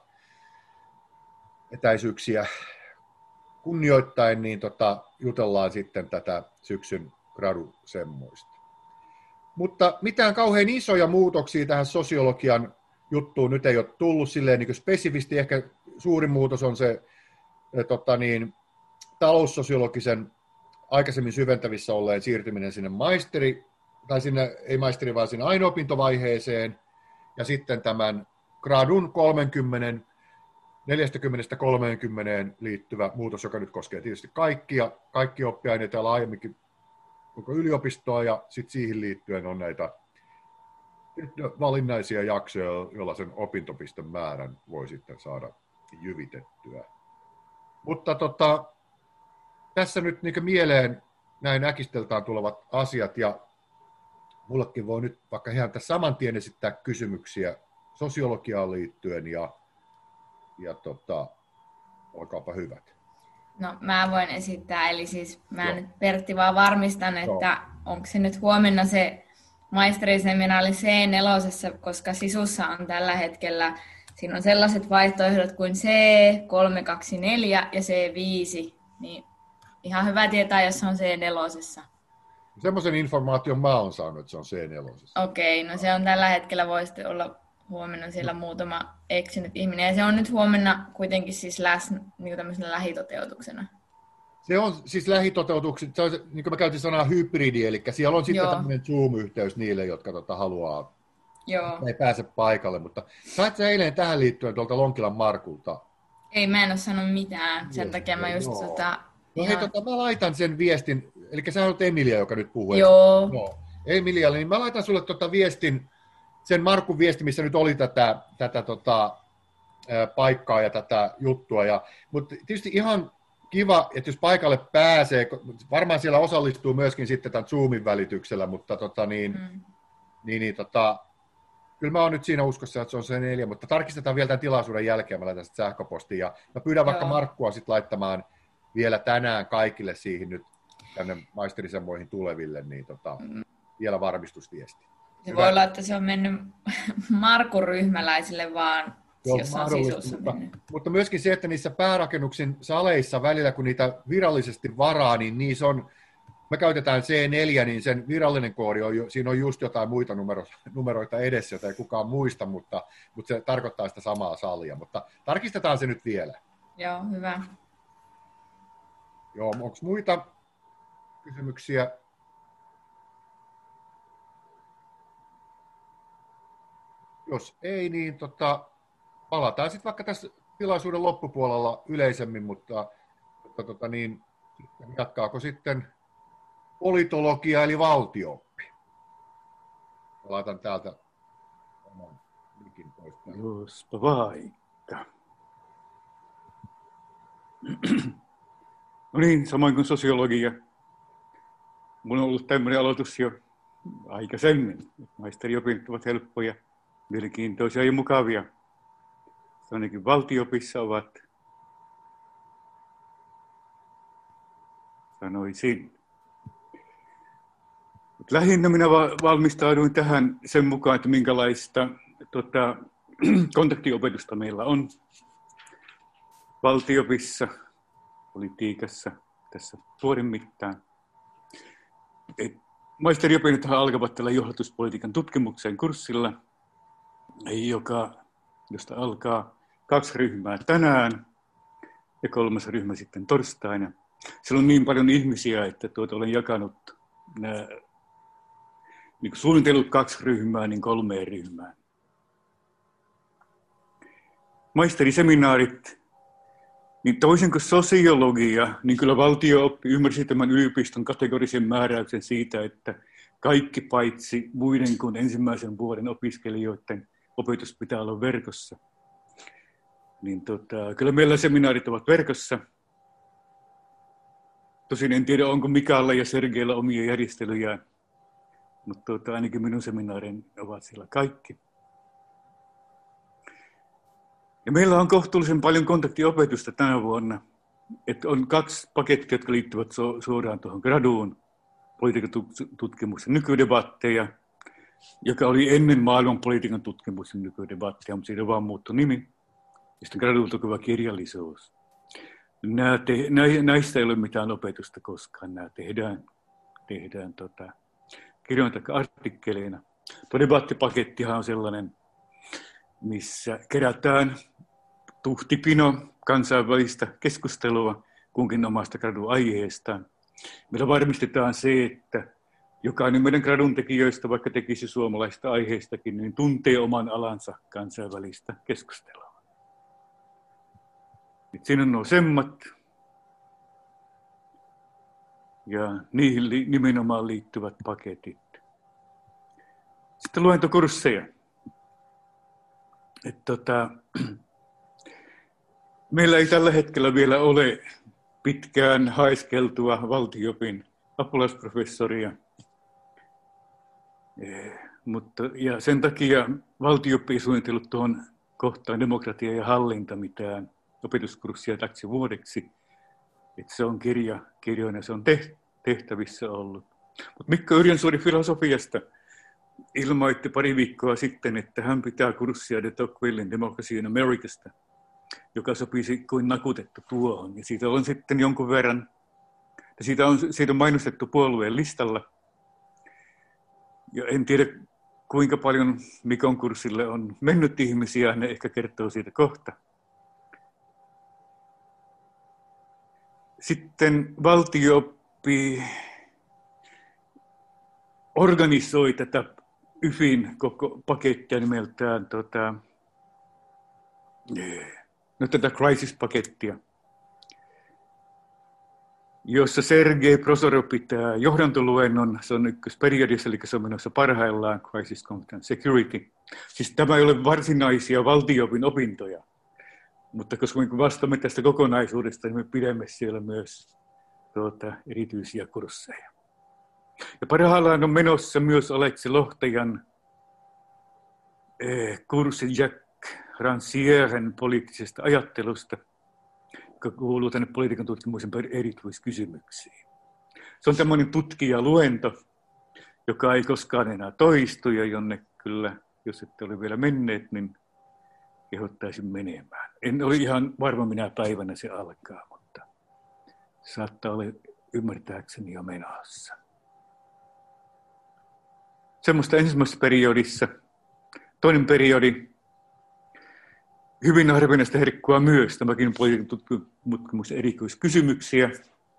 etäisyyksiä kunnioittain, niin tota, jutellaan sitten tätä syksyn gradusemmoista. Mutta mitään kauhean isoja muutoksia tähän sosiologian juttuun nyt ei ole tullut silleen niin kuin spesifisti. Ehkä suurin muutos on se tota niin, taloussosiologisen aikaisemmin syventävissä olleen siirtyminen sinne maisteri, tai sinne, ei maisteri, vaan sinne aineopintovaiheeseen, ja sitten tämän gradun kolmekymmentä, neljäkymmentä kolmekymmentä liittyvä muutos, joka nyt koskee tietysti kaikkia, kaikki oppiaineita ja laajemminkin koko yliopistoa, ja sitten siihen liittyen on näitä valinnaisia jaksoja, joilla sen opintopisten määrän voi sitten saada jyvitettyä. Mutta tota, tässä nyt niin mieleen näin äkisteltään tulevat asiat, ja mullekin voi nyt vaikka ihan tässä saman tien esittää kysymyksiä sosiologiaan liittyen ja, ja tota, olkaapa hyvät. No mä voin esittää, eli siis mä Joo. nyt Pertti vaan varmistan, että onko se nyt huomenna se maisteriseminaali C neljä, koska sisussa on tällä hetkellä, siinä on sellaiset vaihtoehdot kuin C kolme kaksi neljä ja C viisi, niin ihan hyvä tietää, jos se on C neljä. Semmoisen informaation mä oon saanut, että se on C neljä. Okei, no se on tällä hetkellä, voisi olla huomenna siellä muutama eksynyt ihminen, ja se on nyt huomenna kuitenkin siis läsnä niin tämmöisenä lähitoteutuksena. Se on siis lähitoteutukset, se on, niin kuin mä käytin sanaa hybridi, eli siellä on sitten Joo. tämmöinen Zoom-yhteys niille, jotka tota, haluaa, Joo. ei pääse paikalle, mutta sait sä eilen tähän liittyen tuolta Lonkilan Markulta? Ei, mä en ole sanonut mitään, sen Joo, takia mä just joo. tota... No ihan... hei, tota, mä laitan sen viestin, eli sä olet Emilia, joka nyt puhuu. Joo. No, Emilialle, niin mä laitan sulle tota viestin, sen Markun viesti, missä nyt oli tätä, tätä tota, ää, paikkaa ja tätä juttua. Ja, mutta tietysti ihan kiva, että jos paikalle pääsee, varmaan siellä osallistuu myöskin sitten tämän Zoomin välityksellä, mutta tota niin, mm. niin, niin tota, kyllä mä oon nyt siinä uskossa, että se on se neljä, mutta tarkistetaan vielä tämän tilaisuuden jälkeen, mä laitan sitten sähköpostiin ja mä pyydän Joo. vaikka Markkua sitten laittamaan vielä tänään kaikille siihen nyt tänne maisterisemmoihin tuleville, niin tota, mm. vielä varmistusviesti. Se Hyvä. Voi olla, että se on mennyt Markun ryhmäläisille vaan, Joo, jos on sisussa mutta, mennyt. mutta myöskin se, että niissä päärakennuksen saleissa välillä, kun niitä virallisesti varaa, niin niissä on, me käytetään C neljä, niin sen virallinen koodi on, siinä on just jotain muita numero, numeroita edessä, joita ei kukaan muista, mutta, mutta se tarkoittaa sitä samaa salia. Mutta tarkistetaan se nyt vielä. Joo, hyvä. Joo, onko muita kysymyksiä? Jos ei, niin tota, palataan sitten vaikka tässä tilaisuuden loppupuolella yleisemmin, mutta, mutta tota niin, jatkaako sitten politologia eli valtio-oppi? Laitan täältä oman mikin pois. Jospa vaikka. No niin, samoin kuin sosiologia. Minulla on ollut tämmöinen aloitus jo aikaisemmin. Maisteriopinnot ovat helppoja, mielenkiintoisia ja mukavia. Ainakin valtio-opissa ovat, sanoisin. Mut lähinnä minä valmistauduin tähän sen mukaan, että minkälaista tota, kontaktiopetusta meillä on valtio-opissa, politiikassa tässä vuoden mittaan. Maisteriopinnothan alkavat tällä johdatuspolitiikan tutkimuksen kurssilla, joka, josta alkaa kaksi ryhmää tänään ja kolmas ryhmä sitten torstaina. Siellä on niin paljon ihmisiä, että tuota olen jakanut nämä, niin kuin suunnitellut kaksi ryhmää, niin kolmeen ryhmään. Maisteriseminaarit, niin toisin kuin sosiologia, niin kyllä valtio-oppi ymmärsi tämän yliopiston kategorisen määräyksen siitä, että kaikki paitsi muiden kuin ensimmäisen vuoden opiskelijoiden opetus pitää olla verkossa. Niin tota, kyllä meillä seminaarit ovat verkossa. Tosin en tiedä, onko Mikaalla ja Sergeillä omia järjestelyjä, mutta tota, ainakin minun seminaarini ovat siellä kaikki. Ja meillä on kohtuullisen paljon kontaktiopetusta tänä vuonna. Että on kaksi pakettia, jotka liittyvät suoraan tuohon graduun, politiikan tutkimuksen nykydebatteja, joka oli ennen maailman politiikan tutkimuksen nykydebatteja, mutta siitä vaan muuttui nimi. Ja sitten gradun tukeva kirjallisuus. Nämä te, näistä ei ole mitään opetusta koskaan. Nämä tehdään, tehdään tota, kirjoin tai artikkeleina. Tuo debattipakettihan on sellainen, missä kerätään tuhtipino kansainvälistä keskustelua kunkin omasta gradun aiheestaan. Meillä varmistetaan se, että jokainen meidän gradun tekijöistä, vaikka tekisi suomalaista aiheistakin, niin tuntee oman alansa kansainvälistä keskustelua. Nyt siinä on nuo semmat ja niihin li- nimenomaan liittyvät paketit. Sitten luentokursseja. Et tota, meillä ei tällä hetkellä vielä ole pitkään haiskeltua valtio-opin apulaisprofessoria. Mutta, ja sen takia valtio-oppi ei suunnitellut tuohon kohtaan demokratia ja hallinta mitään opetuskurssia täksi vuodeksi. Että se on kirja, kirjoina, se on tehtävissä ollut. Mutta Mikko Yrjönsuori filosofiasta ilmoitti pari viikkoa sitten, että hän pitää kurssia de Tocquevillein Democracy in Americasta, joka sopisi kuin nakutettu tuohon. Ja siitä on sitten jonkun verran, siitä on, siitä on mainostettu puolueen listalla. Ja en tiedä, kuinka paljon Mikon kurssille on mennyt ihmisiä, ne ehkä kertoo siitä kohta. Sitten valtio-oppi organisoi tätä Y F I:n koko pakettia nimeltään tota, no, tätä crisis-pakettia, jossa Sergei Prosorov pitää johdantoluennon, se on ykkösperiodissa, eli se on menossa parhaillaan, Crisis Competence Security. Siis tämä ei ole varsinaisia valtio-opin opintoja, mutta koska me vastaamme tästä kokonaisuudesta, niin me pidämme siellä myös tuota, erityisiä kursseja. Ja parhaillaan on menossa myös Aleksi Lohtajan eh, kurssi Jacques Rancièren poliittisesta ajattelusta, joka kuuluu tänne politiikan tutkimuksen erityiskysymyksiin. Se on tämmöinen tutkijaluento, joka ei koskaan enää toistu ja jonne kyllä, jos ette ole vielä menneet, niin kehottaisin menemään. En ole ihan varma minä päivänä se alkaa, mutta saattaa olla ymmärtääkseni jo menossa. Semmoista ensimmäisessä periodissa. Toinen periodi, hyvin harvinaista herkkua myös, tämäkin politiikan tutkimuksen erikoiskysymyksiä.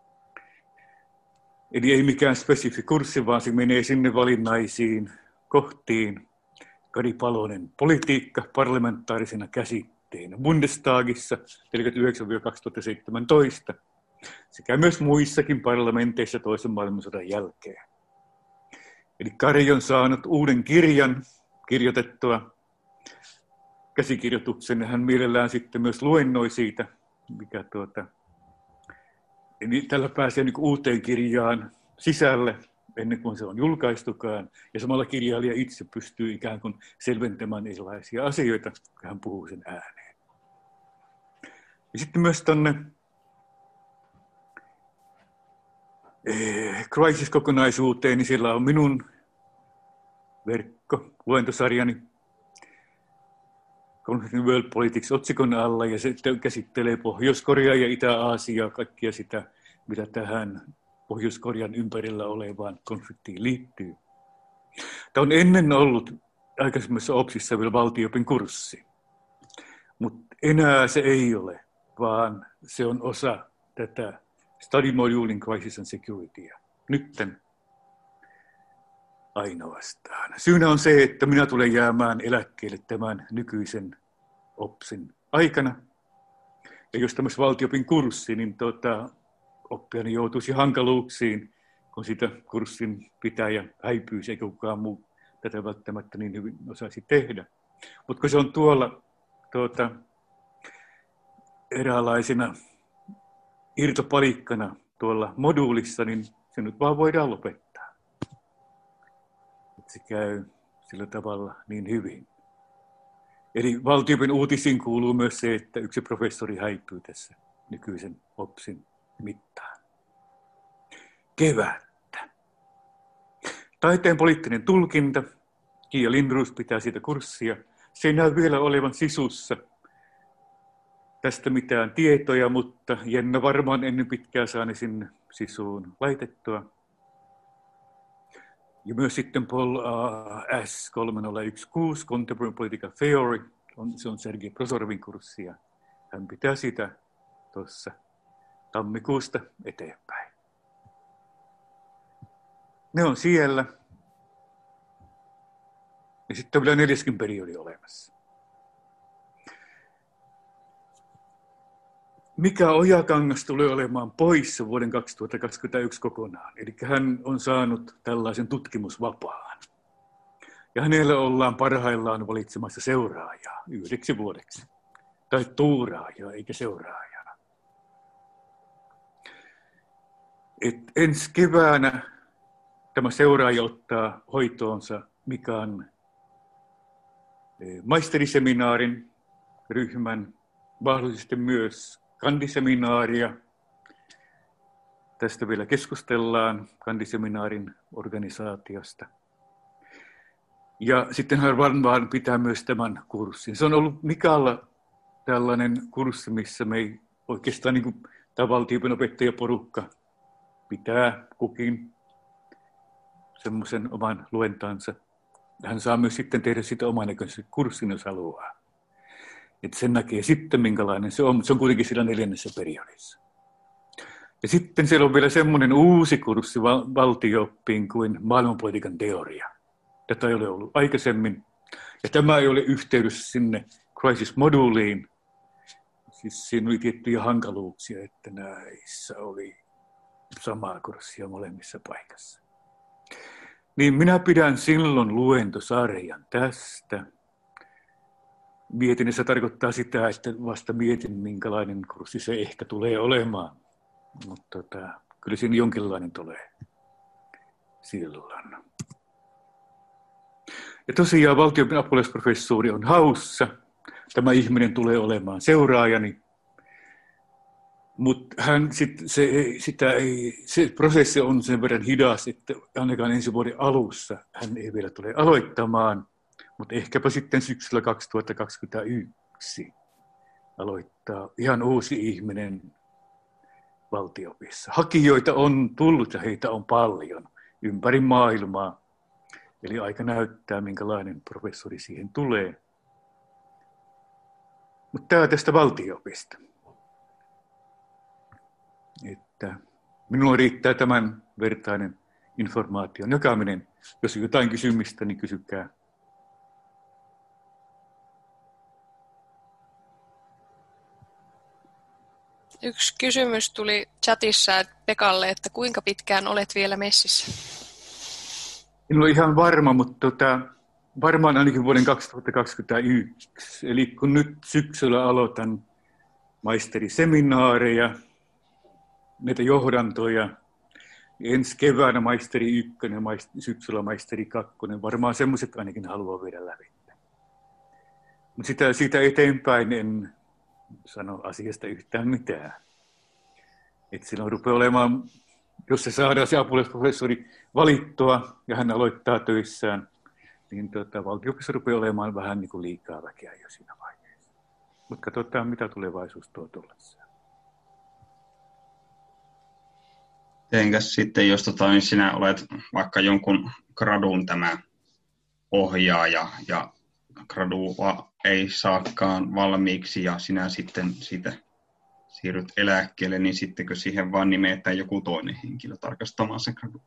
Eli ei mikään spesifi kurssi, vaan se menee sinne valinnaisiin kohtiin. Kari Palonen, politiikka parlamentaarisena käsitteenä Bundestagissa neljäkymmentäyhdeksän kaksituhattaseitsemäntoista sekä myös muissakin parlamenteissa toisen maailmansodan jälkeen. Eli Kari on saanut uuden kirjan kirjoitettua käsikirjoituksen, ja hän mielellään sitten myös luennoi siitä, mikä tuota, eli tällä pääsee niin uuteen kirjaan sisälle ennen kuin se on julkaistukaan, ja samalla kirjailija itse pystyy ikään kuin selventämään erilaisia asioita, kun hän puhuu sen ääneen. Ja sitten myös tuonne eh, Crisis-kokonaisuuteen, niin siellä on minun verkko, luentosarjani Conflicting World Politics otsikon alla, ja se käsittelee Pohjois-Koreaa ja Itä-Aasiaa, kaikkia sitä, mitä tähän Pohjois-Korean ympärillä olevaan konfliktiin liittyy. Tämä on ennen ollut aikaisemmassa OPSissa vielä valtio-opin kurssi, mutta enää se ei ole, vaan se on osa tätä Study Module in Crisis and Security. Nytten ainoastaan. Syynä on se, että minä tulen jäämään eläkkeelle tämän nykyisen OPSin aikana. Ja jos tämmöisen valtio-opin kurssi, niin tuota, oppijani joutuisi hankaluuksiin, kun sitä kurssin pitäjä häipyisi, eikä kukaan muu tätä välttämättä niin hyvin osaisi tehdä. Mutta kun se on tuolla tuota, eräänlaisena irtopalikkana tuolla moduulissa, niin se nyt vaan voidaan lopettaa. Että se käy sillä tavalla niin hyvin. Eli valtio-opin uutisiin kuuluu myös se, että yksi professori häipyy tässä nykyisen OPSin mittaan. Kevättä. Taiteen poliittinen tulkinta. Kiia Lindroos pitää siitä kurssia. Se ei näy vielä olevan sisussa tästä mitään tietoja, mutta Jenna varmaan ennen pitkää saa ne sinne sisuun laitettua. Ja myös sitten Paul uh, S kolme nolla yksi kuusi, Contemporary Political Theory, on, se on Sergei Prosorovin kurssi, ja hän pitää sitä tuossa tammikuusta eteenpäin. Ne on siellä. Ja sitten on vielä neljäskin periodi olemassa. Mika Ojakangas tulee olemaan poissa vuoden kaksituhattakaksikymmentäyksi kokonaan. Eli hän on saanut tällaisen tutkimusvapaan. Ja hänellä ollaan parhaillaan valitsemassa seuraajaa yhdeksi vuodeksi. Tai tuuraajaa, eikä seuraajaa. Et ensi keväänä tämä seuraaja ottaa hoitoonsa Mikan maisteriseminaarin ryhmän, mahdollisesti myös kandiseminaaria. Tästä vielä keskustellaan, kandiseminaarin organisaatiosta. Ja sitten hän varmaan pitää myös tämän kurssin. Se on ollut Mikalla tällainen kurssi, missä me ei oikeastaan niin kuin tämä valtion opettajaporukka pitää kukin semmoisen oman luentansa. Hän saa myös sitten tehdä sitä omanäköisen kurssin, jos haluaa. Että sen näkee sitten, minkälainen se on. Se on kuitenkin sillä neljännessä periodissa. Ja sitten siellä on vielä semmoinen uusi kurssi val- valtio-oppiin kuin maailmanpolitiikan teoria. Tätä ei ole ollut aikaisemmin. Ja tämä ei ole yhteydessä sinne crisis-moduuliin. Siis siinä oli tiettyjä hankaluuksia, että näissä oli samaa kurssia molemmissa paikassa. Niin minä pidän silloin luentosarjan tästä. Mietin, se tarkoittaa sitä, että vasta mietin, minkälainen kurssi se ehkä tulee olemaan. Mutta tota, kyllä siinä jonkinlainen tulee silloin. Ja tosiaan valtion apulaisprofessuuri on haussa. Tämä ihminen tulee olemaan seuraajani. Mutta hän sit, se, sitä ei, se prosessi on sen verran hidas, että ainakaan ensi vuoden alussa hän ei vielä tule aloittamaan. Mutta ehkäpä sitten syksyllä kaksituhattakaksikymmentäyksi aloittaa ihan uusi ihminen valtio-opissa. Hakijoita on tullut ja heitä on paljon ympäri maailmaa. Eli aika näyttää, minkälainen professori siihen tulee. Mutta tämä tästä valtio-opista. Että minulla riittää tämän vertainen informaation jakaminen. Jos on jotain kysymistä, niin kysykää. Yksi kysymys tuli chatissa Pekalle, että kuinka pitkään olet vielä messissä? En ole ihan varma, mutta tota, varmaan ainakin vuoden kaksituhattakaksikymmentäyksi. Eli kun nyt syksyllä aloitan maisteriseminaareja, näitä johdantoja, ensi keväänä maisteri ykkönen, syksyllä maisteri kakkonen, varmaan semmoiset ainakin haluaa viedä läpi. Mutta sitä, siitä eteenpäin en sano asiasta yhtään mitään. Et silloin rupeaa olemaan, jos se saadaan se apulaisprofessori valittua ja hän aloittaa töissään, niin tota, valtio-opissa rupeaa olemaan vähän niin kuin liikaa väkeä jo siinä vaiheessa. Mutta katsotaan, mitä tulevaisuus tuo tullessaan. Enkäs sitten, jos tota, niin sinä olet vaikka jonkun gradun tämä ohjaaja ja gradua ei saakaan valmiiksi ja sinä sitten siitä siirryt eläkkeelle, niin sittenkö siihen vaan nimetään joku toinen henkilö tarkastamaan se gradu?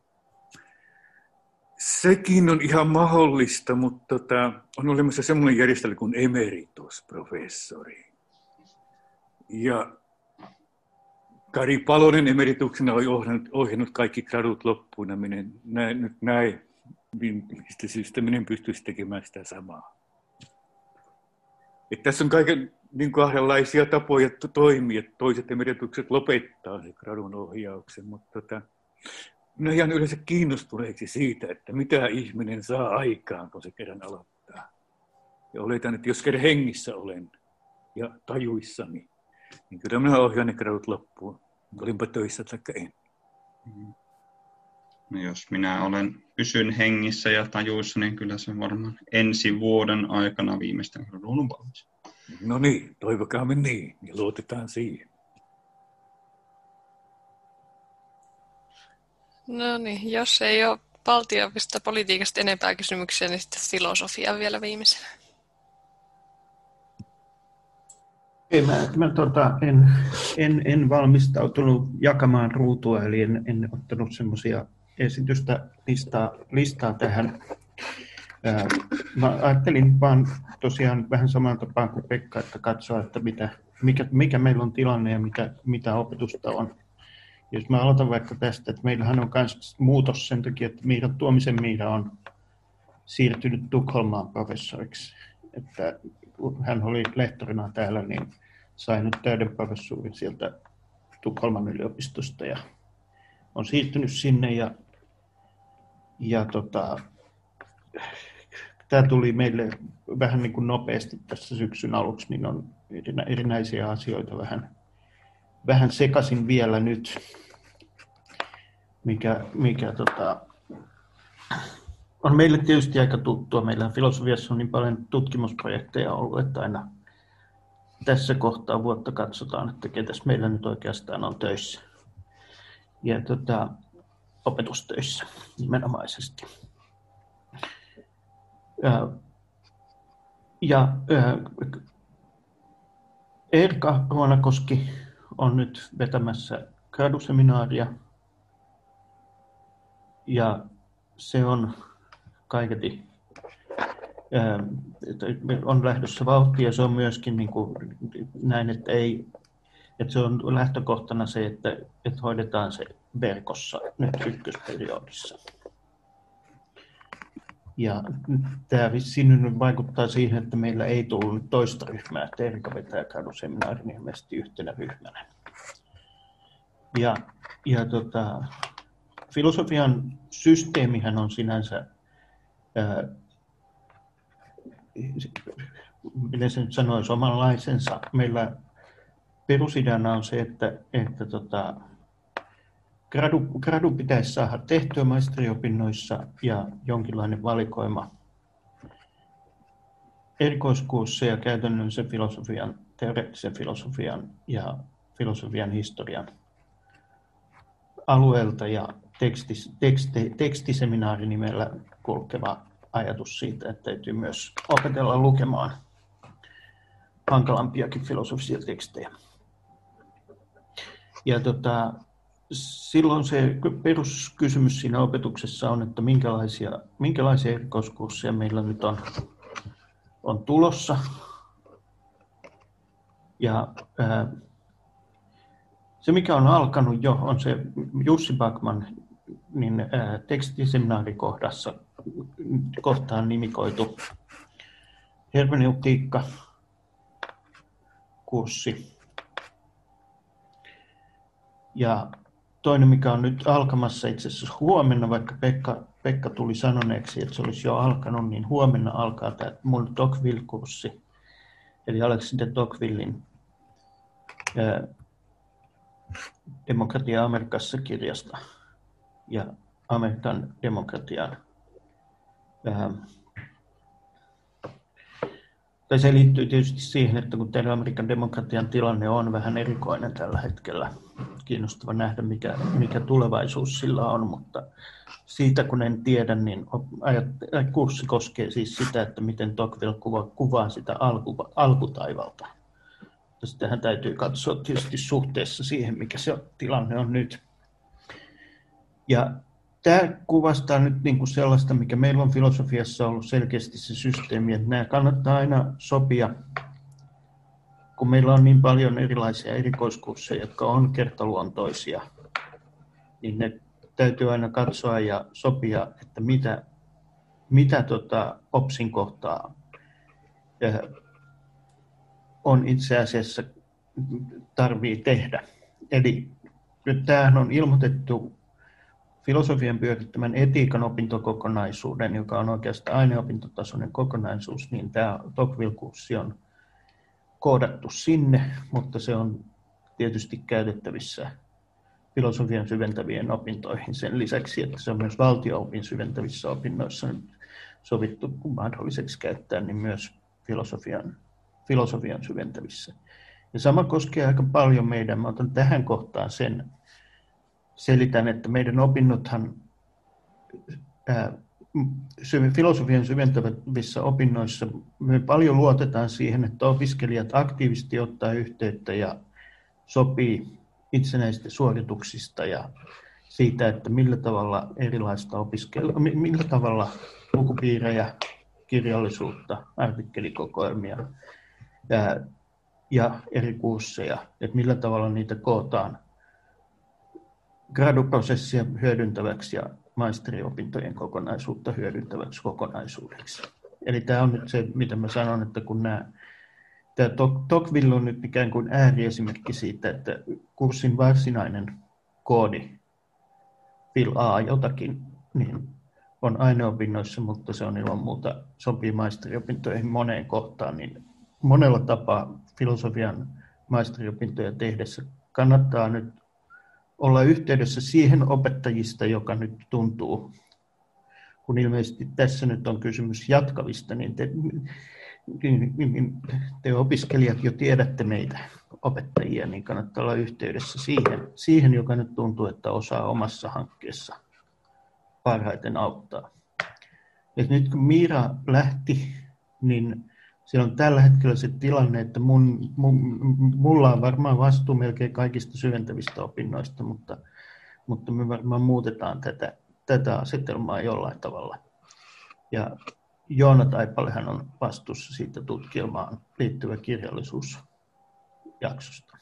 Sekin on ihan mahdollista, mutta tota, on olemassa semmoinen järjestelmä kuin emeritusprofessori. Ja Kari Palonen emerituksena oli ohjannut, ohjannut kaikki gradut loppuun ja minä näin, nyt näin, mistä syystä minä en pystyisi tekemään sitä samaa. Että tässä on kaiken niin kahdenlaisia tapoja toimia. Toiset emeritukset lopettaa se gradun ohjauksen, mutta tota, minä ihan yleensä kiinnostuneeksi siitä, että mitä ihminen saa aikaan, kun se kerran aloittaa. Ja oletan, että jos kerran hengissä olen ja tajuissani, niin kyllä minä ohjaan ne gradut loppuun. Olinpa töissä tai en. No jos minä olen pysyn hengissä ja tajuissa, niin kyllä se varmaan ensi vuoden aikana viimeistään gradun on valmis. No niin, toivokaamme niin ja luotetaan siihen. No niin, jos ei ole valtio-opista politiikasta enempää kysymyksiä, niin sitten filosofia vielä viimeisenä. Ei, mä, mä tota, en, en, en valmistautunut jakamaan ruutua, eli en, en ottanut semmoisia esitystä listaa, listaa tähän. Ää, mä ajattelin vaan tosiaan vähän samaan tapaan kuin Pekka, että katsoa, että mitä, mikä, mikä meillä on tilanne ja mitä, mitä opetusta on. Jos mä aloitan vaikka tästä, että meillähän on myös muutos sen takia, että Miira Tuomisen Miira on siirtynyt Tukholmaan professoriksi. Että hän oli lehtorina täällä, niin sai nyt täyden professuurin sieltä Tukholman yliopistosta ja on siirtynyt sinne ja ja tota, tämä tuli meille vähän niin kuin nopeasti tässä syksyn aluksi, niin on erinäisiä asioita vähän, vähän sekaisin vielä nyt, mikä, mikä tota, on meille tietysti aika tuttua. Meillä filosofiassa on niin paljon tutkimusprojekteja ollut, että aina tässä kohtaa vuotta katsotaan, että ketäs meillä nyt oikeastaan on töissä. Ja tota, opetustöissä nimenomaisesti. Ja, ja Erkka Ruonakoski on nyt vetämässä graduseminaaria. Ja se on kaiketi on lähdössä vauhtia, ja se on myöskin niin kuin näin, että, ei, että se on lähtökohtana se, että, että hoidetaan se verkossa nyt ykkösperiodissa. Ja tämä vissiin nyt vaikuttaa siihen, että meillä ei tullut nyt toista ryhmää, että Erika vetää graduseminaarin ilmeisesti yhtenä ryhmänä. Ja, ja tota, filosofian systeemihän on sinänsä, ää, miten se nyt sanoisi, omanlaisensa. Meillä perusideana on se, että, että tota, gradu, gradu pitäisi saada tehtyä maisteriopinnoissa ja jonkinlainen valikoima erikoiskursseja käytännöllisen filosofian, teoreettisen filosofian ja filosofian historian alueelta ja tekstis, teksti, tekstiseminaari nimellä kulkeva ajatus siitä, että täytyy myös opetella lukemaan hankalampiakin filosofisia tekstejä. Ja tota, silloin se peruskysymys siinä opetuksessa on, että minkälaisia, minkälaisia erikoiskursseja meillä nyt on, on tulossa. Ja ää, se, mikä on alkanut jo, on se Jussi Backman niin, ää, tekstiseminaarikohdassa kohtaan nimikoitu hermeneutiikka kurssi. Ja toinen, mikä on nyt alkamassa itse asiassa huomenna, vaikka Pekka, Pekka tuli sanoneeksi, että se olisi jo alkanut, niin huomenna alkaa tämä mun Tocqueville-kurssi, eli Alexis de Tocquevillin ää, Demokratia Amerikassa -kirjasta ja Amerikan demokratian. Ää, tai se liittyy tietysti siihen, että kun teidän Amerikan demokratian tilanne on vähän erikoinen tällä hetkellä, kiinnostava nähdä, mikä, mikä tulevaisuus sillä on, mutta siitä kun en tiedä, niin kurssi koskee siis sitä, että miten Tocqueville kuvaa, kuvaa sitä alku, alkutaivalta. Sitähän täytyy katsoa tietysti suhteessa siihen, mikä se tilanne on nyt. Ja tämä kuvastaa nyt niin kuin sellaista, mikä meillä on filosofiassa ollut selkeästi se systeemi, että nämä kannattaa aina sopia, kun meillä on niin paljon erilaisia erikoiskursseja, jotka on kertaluontoisia, niin ne täytyy aina katsoa ja sopia, että mitä, mitä tota OPSin kohtaa on itse asiassa tarvii tehdä. Eli nyt tämähän on ilmoitettu filosofian pyörittämän etiikan opintokokonaisuuden, joka on oikeastaan aineopintotasoinen kokonaisuus, niin tämä Tocqueville-kurssi on koodattu sinne, mutta se on tietysti käytettävissä filosofian syventävien opintoihin sen lisäksi, että se on myös valtio-opin syventävissä opinnoissa sovittu mahdolliseksi käyttää, niin myös filosofian, filosofian syventävissä. Ja sama koskee aika paljon meidän, mä otan tähän kohtaan sen, selitän, että meidän opinnothan, ää, filosofian syventävissä opinnoissa me paljon luotetaan siihen, että opiskelijat aktiivisesti ottaa yhteyttä ja sopii itsenäisistä suorituksista ja siitä, että millä tavalla erilaista opiskelua, millä tavalla lukupiirejä, kirjallisuutta, artikkelikokoelmia ää, ja eri kursseja, että millä tavalla niitä kootaan graduprosessia hyödyntäväksi ja maisteriopintojen kokonaisuutta hyödyntäväksi kokonaisuudeksi. Eli tämä on nyt se, mitä mä sanon, että kun nämä, tämä Tocqueville on nyt ikään kuin ääriesimerkki siitä, että kurssin varsinainen koodi, fil A jotakin, niin on aineopinnoissa, mutta se on ilman muuta sopii maisteriopintoihin moneen kohtaan, niin monella tapaa filosofian maisteriopintoja tehdessä kannattaa nyt olla yhteydessä siihen opettajista, joka nyt tuntuu, kun ilmeisesti tässä nyt on kysymys jatkavista, niin te, te opiskelijat jo tiedätte meitä opettajia, niin kannattaa olla yhteydessä siihen, siihen, joka nyt tuntuu, että osaa omassa hankkeessa parhaiten auttaa. Ja nyt kun Miira lähti, niin siellä on tällä hetkellä se tilanne, että mun, mun, mulla on varmaan vastuu melkein kaikista syventävistä opinnoista, mutta, mutta me varmaan muutetaan tätä, tätä asetelmaa jollain tavalla. Ja Joona Taipalehan on vastuussa siitä tutkielmaan liittyvä kirjallisuusjaksosta.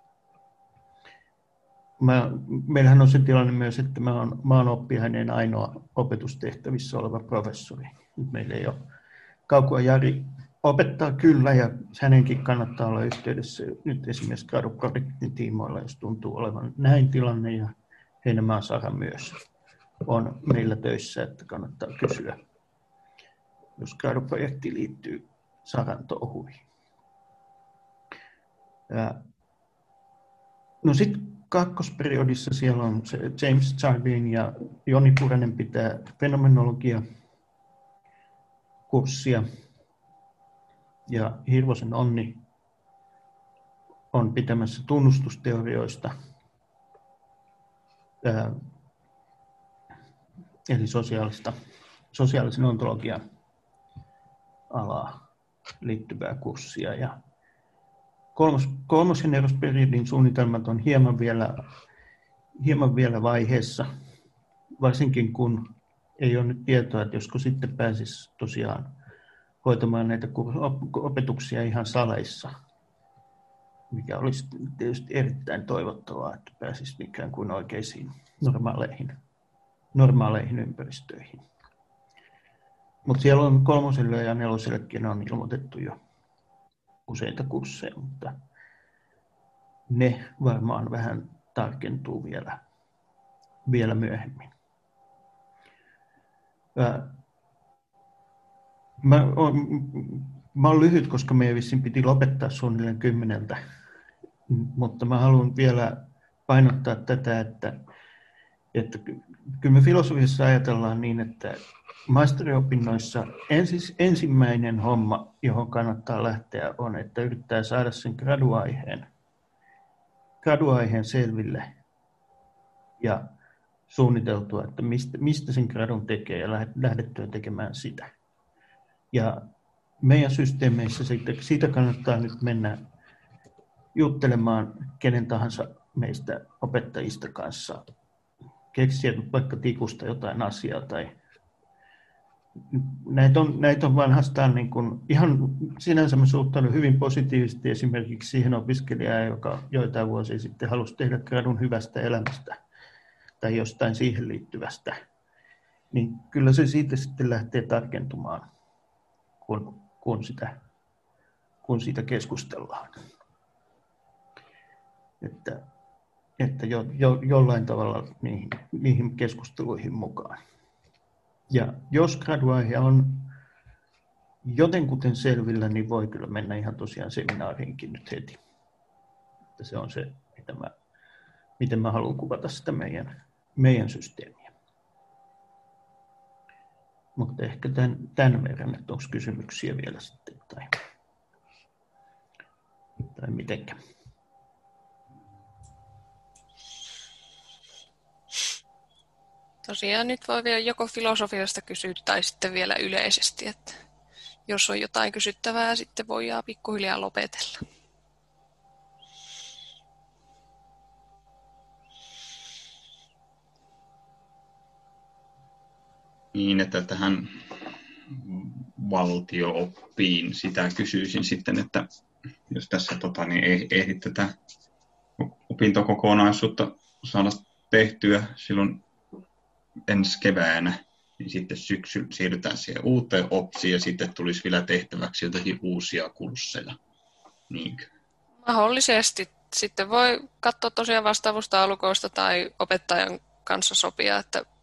Mä, meillähän on se tilanne myös, että mä oon, mä oon oppiaineen ainoa opetustehtävissä oleva professori. Nyt meillä ei ole Kaukua Jari opettaa kyllä, ja hänenkin kannattaa olla yhteydessä nyt esimerkiksi graduprojektin tiimoilla, jos tuntuu olevan näin tilanne, ja Heinämaa Sara myös on meillä töissä, että kannattaa kysyä, jos graduprojekti liittyy Saran touhuihin. Ja no sitten kakkosperiodissa siellä on se James Jardine ja Joni Puranen pitää fenomenologia kurssia. Ja Hirvosen Onni on pitämässä tunnustusteorioista, ää, eli sosiaalista, sosiaalisen ontologian alaa liittyvää kurssia. Ja kolmos, kolmosen erosperiodin suunnitelmat on hieman vielä, hieman vielä vaiheessa, varsinkin kun ei ole nyt tietoa, että josko sitten pääsisi tosiaan hoitamaan näitä opetuksia ihan saleissa, mikä olisi tietysti erittäin toivottavaa, että pääsisi ikään kuin oikeisiin normaaleihin, normaaleihin ympäristöihin. Mutta siellä on kolmoselle ja nelosellekin on ilmoitettu jo useita kursseja, mutta ne varmaan vähän tarkentuu vielä, vielä myöhemmin. Mä oon, mä oon lyhyt, koska meidän vissiin piti lopettaa suunnilleen kymmeneltä, mutta mä haluan vielä painottaa tätä, että, että kyllä me filosofiassa ajatellaan niin, että maisteriopinnoissa ensis, ensimmäinen homma, johon kannattaa lähteä, on, että yrittää saada sen graduaiheen, graduaiheen selville ja suunniteltua, että mistä, mistä sen gradun tekee ja lähdettyä tekemään sitä. Ja meidän systeemeissä siitä, siitä kannattaa nyt mennä juttelemaan kenen tahansa meistä opettajista kanssa, keksiä vaikka tikusta jotain asiaa. Tai näitä, on, näitä on vanhastaan niin kuin, ihan sinänsä mä suhtaudun hyvin positiivisesti esimerkiksi siihen opiskelijaan, joka joitain vuosia sitten halusi tehdä gradun hyvästä elämästä tai jostain siihen liittyvästä. Niin kyllä se siitä sitten lähtee tarkentumaan, kun, kun, sitä, kun siitä keskustellaan. Että, että jo, jo, jollain tavalla niihin, niihin keskusteluihin mukaan. Ja jos graduaihe on jotenkuten selvillä, niin voi kyllä mennä ihan tosiaan seminaariinkin nyt heti. Että se on se, mitä mä, miten mä haluan kuvata sitä meidän, meidän systeemiä. Mutta ehkä tämän, tämän verran, että onko kysymyksiä vielä sitten tai, tai mitenkä. Tosiaan nyt voi vielä joko filosofiasta kysyä tai sitten vielä yleisesti, että jos on jotain kysyttävää, sitten voidaan pikkuhiljaa lopetella. Niin, että tähän valtio-oppiin sitä kysyisin sitten, että jos tässä tota, niin ehdit tätä opintokokonaisuutta saada tehtyä silloin ensi keväänä, niin sitten syksyllä siirrytään siihen uuteen opsiin ja sitten tulisi vielä tehtäväksi jotakin uusia kursseja. Niinkö? Mahdollisesti. Sitten voi katsoa tosiaan vastaavuustaulukoista tai opettajan kanssa sopia, että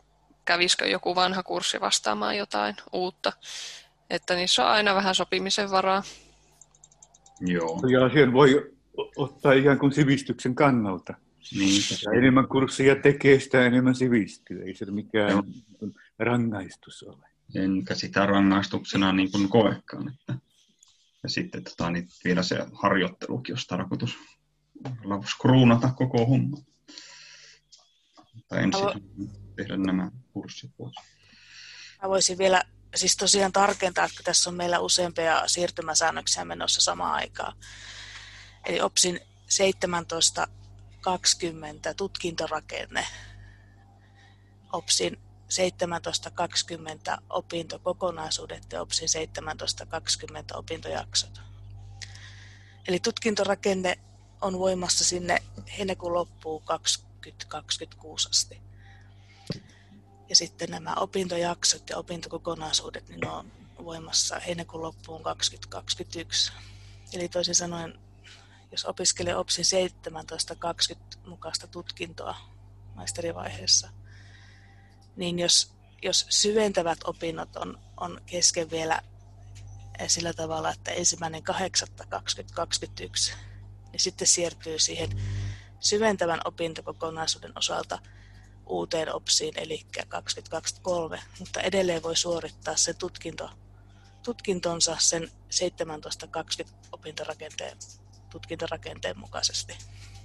kävisikö joku vanha kurssi vastaamaan jotain uutta. Että niissä on aina vähän sopimisen varaa. Joo. Ja asian voi ottaa ikään kuin sivistyksen kannalta. Niin, Mitä enemmän kurssia tekee, sitä enemmän sivistyy. Ei se mikään Joo. rangaistus ole. Enkä sitä rangaistuksena niin kuin koekaan. Että. Ja sitten tota, niin vielä se harjoittelukin olisi tarkoitus skruunata koko homma. Tai ensin Alo... tehdä nämä kurssit pois. Mä voisin vielä siis tosiaan tarkentaa, että tässä on meillä useampia siirtymäsäännöksiä menossa samaan aikaan. Eli OPSin seitsemäntoista kaksikymmentä tutkintorakenne, OPSin seitsemäntoista kaksikymmentä opintokokonaisuudet ja OPSin seitsemäntoista kaksikymmentä opintojaksot. Eli tutkintorakenne on voimassa sinne heinäkuun loppuun kaksituhattakaksikymmentäkuusi asti. Ja sitten nämä opintojaksot ja opintokokonaisuudet niin on voimassa heinäkuun loppuun kaksituhattakaksikymmentäyksi. Eli toisin sanoen, jos opiskelee OPSin seitsemäntoista kaksikymmentä mukaista tutkintoa maisterivaiheessa, niin jos, jos syventävät opinnot on, on kesken vielä sillä tavalla, että ensimmäinen kahdeksatta kaksituhattakaksikymmentäyksi, niin sitten siirtyy siihen syventävän opintokokonaisuuden osalta uuteen OPSiin, eli kaksituhattakaksikymmentäkolme, mutta edelleen voi suorittaa sen tutkinto, tutkintonsa sen seitsemäntoista kaksikymmentä opintorakenteen, tutkintorakenteen mukaisesti.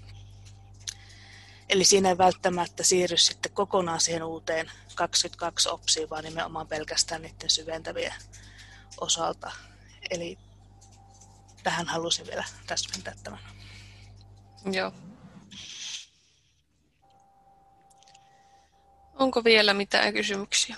Eli siinä ei välttämättä siirry sitten kokonaan siihen uuteen kaksikymmentäkaksi OPSiin, vaan nimenomaan pelkästään niiden syventävien osalta. Eli tähän halusin vielä täsmentää tämän. Joo. Onko vielä mitään kysymyksiä?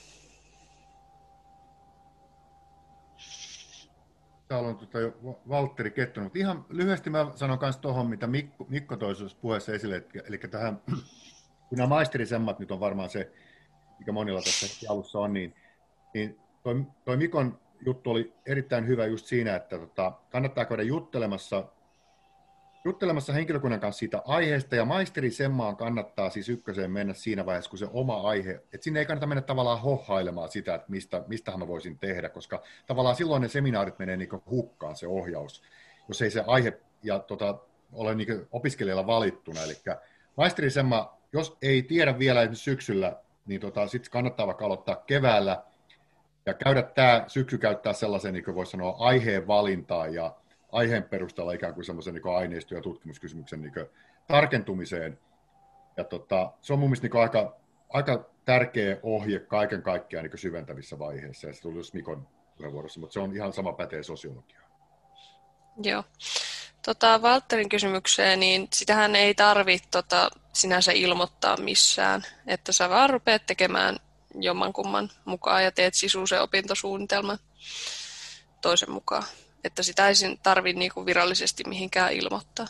Täällä on tuota jo Valtteri Kettunen, mutta ihan lyhyesti mä sanon myös tuohon, mitä Mikko, Mikko toi puheessa esille, eli tähän, kun nämä maisterisemmat nyt on varmaan se, mikä monilla tässä alussa on, niin, niin toi, toi Mikon juttu oli erittäin hyvä just siinä, että tota, kannattaa käydä juttelemassa, juttelemassa henkilökunnan kanssa siitä aiheesta, ja maisterisemmaan kannattaa siis ykköseen mennä siinä vaiheessa, kun se oma aihe, että sinne ei kannata mennä tavallaan hohailemaan sitä, että mistä, mistähän mä voisin tehdä, koska tavallaan silloin ne seminaarit menee niin kuin hukkaan, se ohjaus, jos ei se aihe ja tota, ole niin kuin opiskelijalla valittuna, eli maisterisemma, jos ei tiedä vielä esimerkiksi syksyllä, niin tota, sitten kannattaa vaikka aloittaa keväällä, ja käydä tämä syksy käyttää sellaisen, niin kuin voisi sanoa, aiheen valintaa, ja aiheen perusteella ikään kuin semmoisen niin aineisto- ja tutkimuskysymyksen niin tarkentumiseen. Ja tota, se on mun mielestä niin aika, aika tärkeä ohje kaiken kaikkiaan niin syventävissä vaiheissa. Ja se tuli just Mikon puheenvuorossa, mutta se on ihan sama pätee sosiologiaan. Joo. Tota, Valtterin kysymykseen, niin sitähän ei tarvitse tota, sinänsä ilmoittaa missään. Että sä vaan rupeat tekemään jommankumman mukaan ja teet sisuisen opintosuunnitelman toisen mukaan. Että sitä ei tarvitse niinku virallisesti mihinkään ilmoittaa.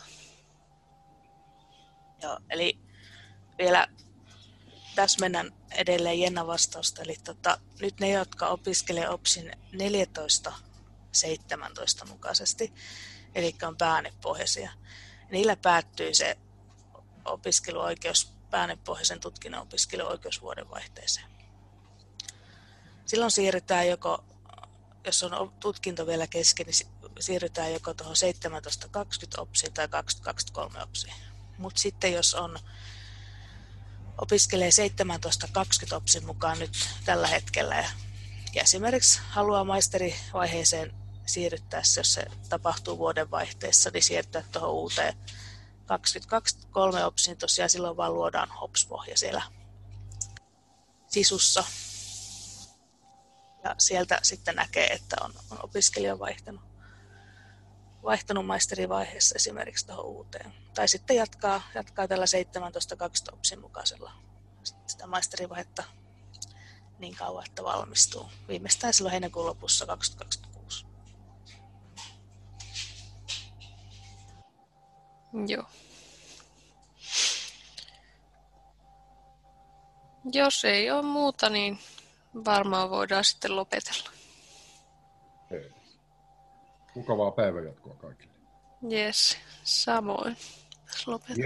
Joo, eli vielä täsmennän edelleen Jenna vastausta. Eli tota, nyt ne, jotka opiskelee OPSin neljätoista seitsemäntoista mukaisesti, eli on pääainepohjaisia, niillä päättyy se opiskeluoikeus, pääainepohjaisen tutkinnon opiskeluoikeus vuodenvaihteeseen. Silloin siirrytään joko, jos on tutkinto vielä kesken, niin siirrytään joko tuohon seitsemäntoista kaksikymmentä OPSiin tai kaksituhattakaksikymmentäkolme OPSiin. Mutta sitten jos on, opiskelee seitsemäntoista kaksikymmentä OPSin mukaan nyt tällä hetkellä ja, ja esimerkiksi haluaa maisterivaiheeseen siirryttäessä, jos se tapahtuu vuodenvaihteessa, niin siirtyä tuohon uuteen kaksituhattakaksikymmentäkolme OPSiin, tosiaan silloin vaan luodaan OPS-pohja siellä sisussa. Ja sieltä sitten näkee, että on, on opiskelija vaihtanut, vaihtanut maisterivaiheessa esimerkiksi tuohon uuteen. Tai sitten jatkaa, jatkaa tällä seitsemäntoista kaksikymmentä OPSin mukaisella sitä maisterivaihetta niin kauan, että valmistuu. Viimeistään silloin heinäkuun lopussa kaksituhattakaksikymmentäkuusi. Joo. Jos ei ole muuta, niin varmaan voidaan sitten lopetella. Mukavaa päivänjatkoa kaikille. Jes, samoin. Lopetetaan.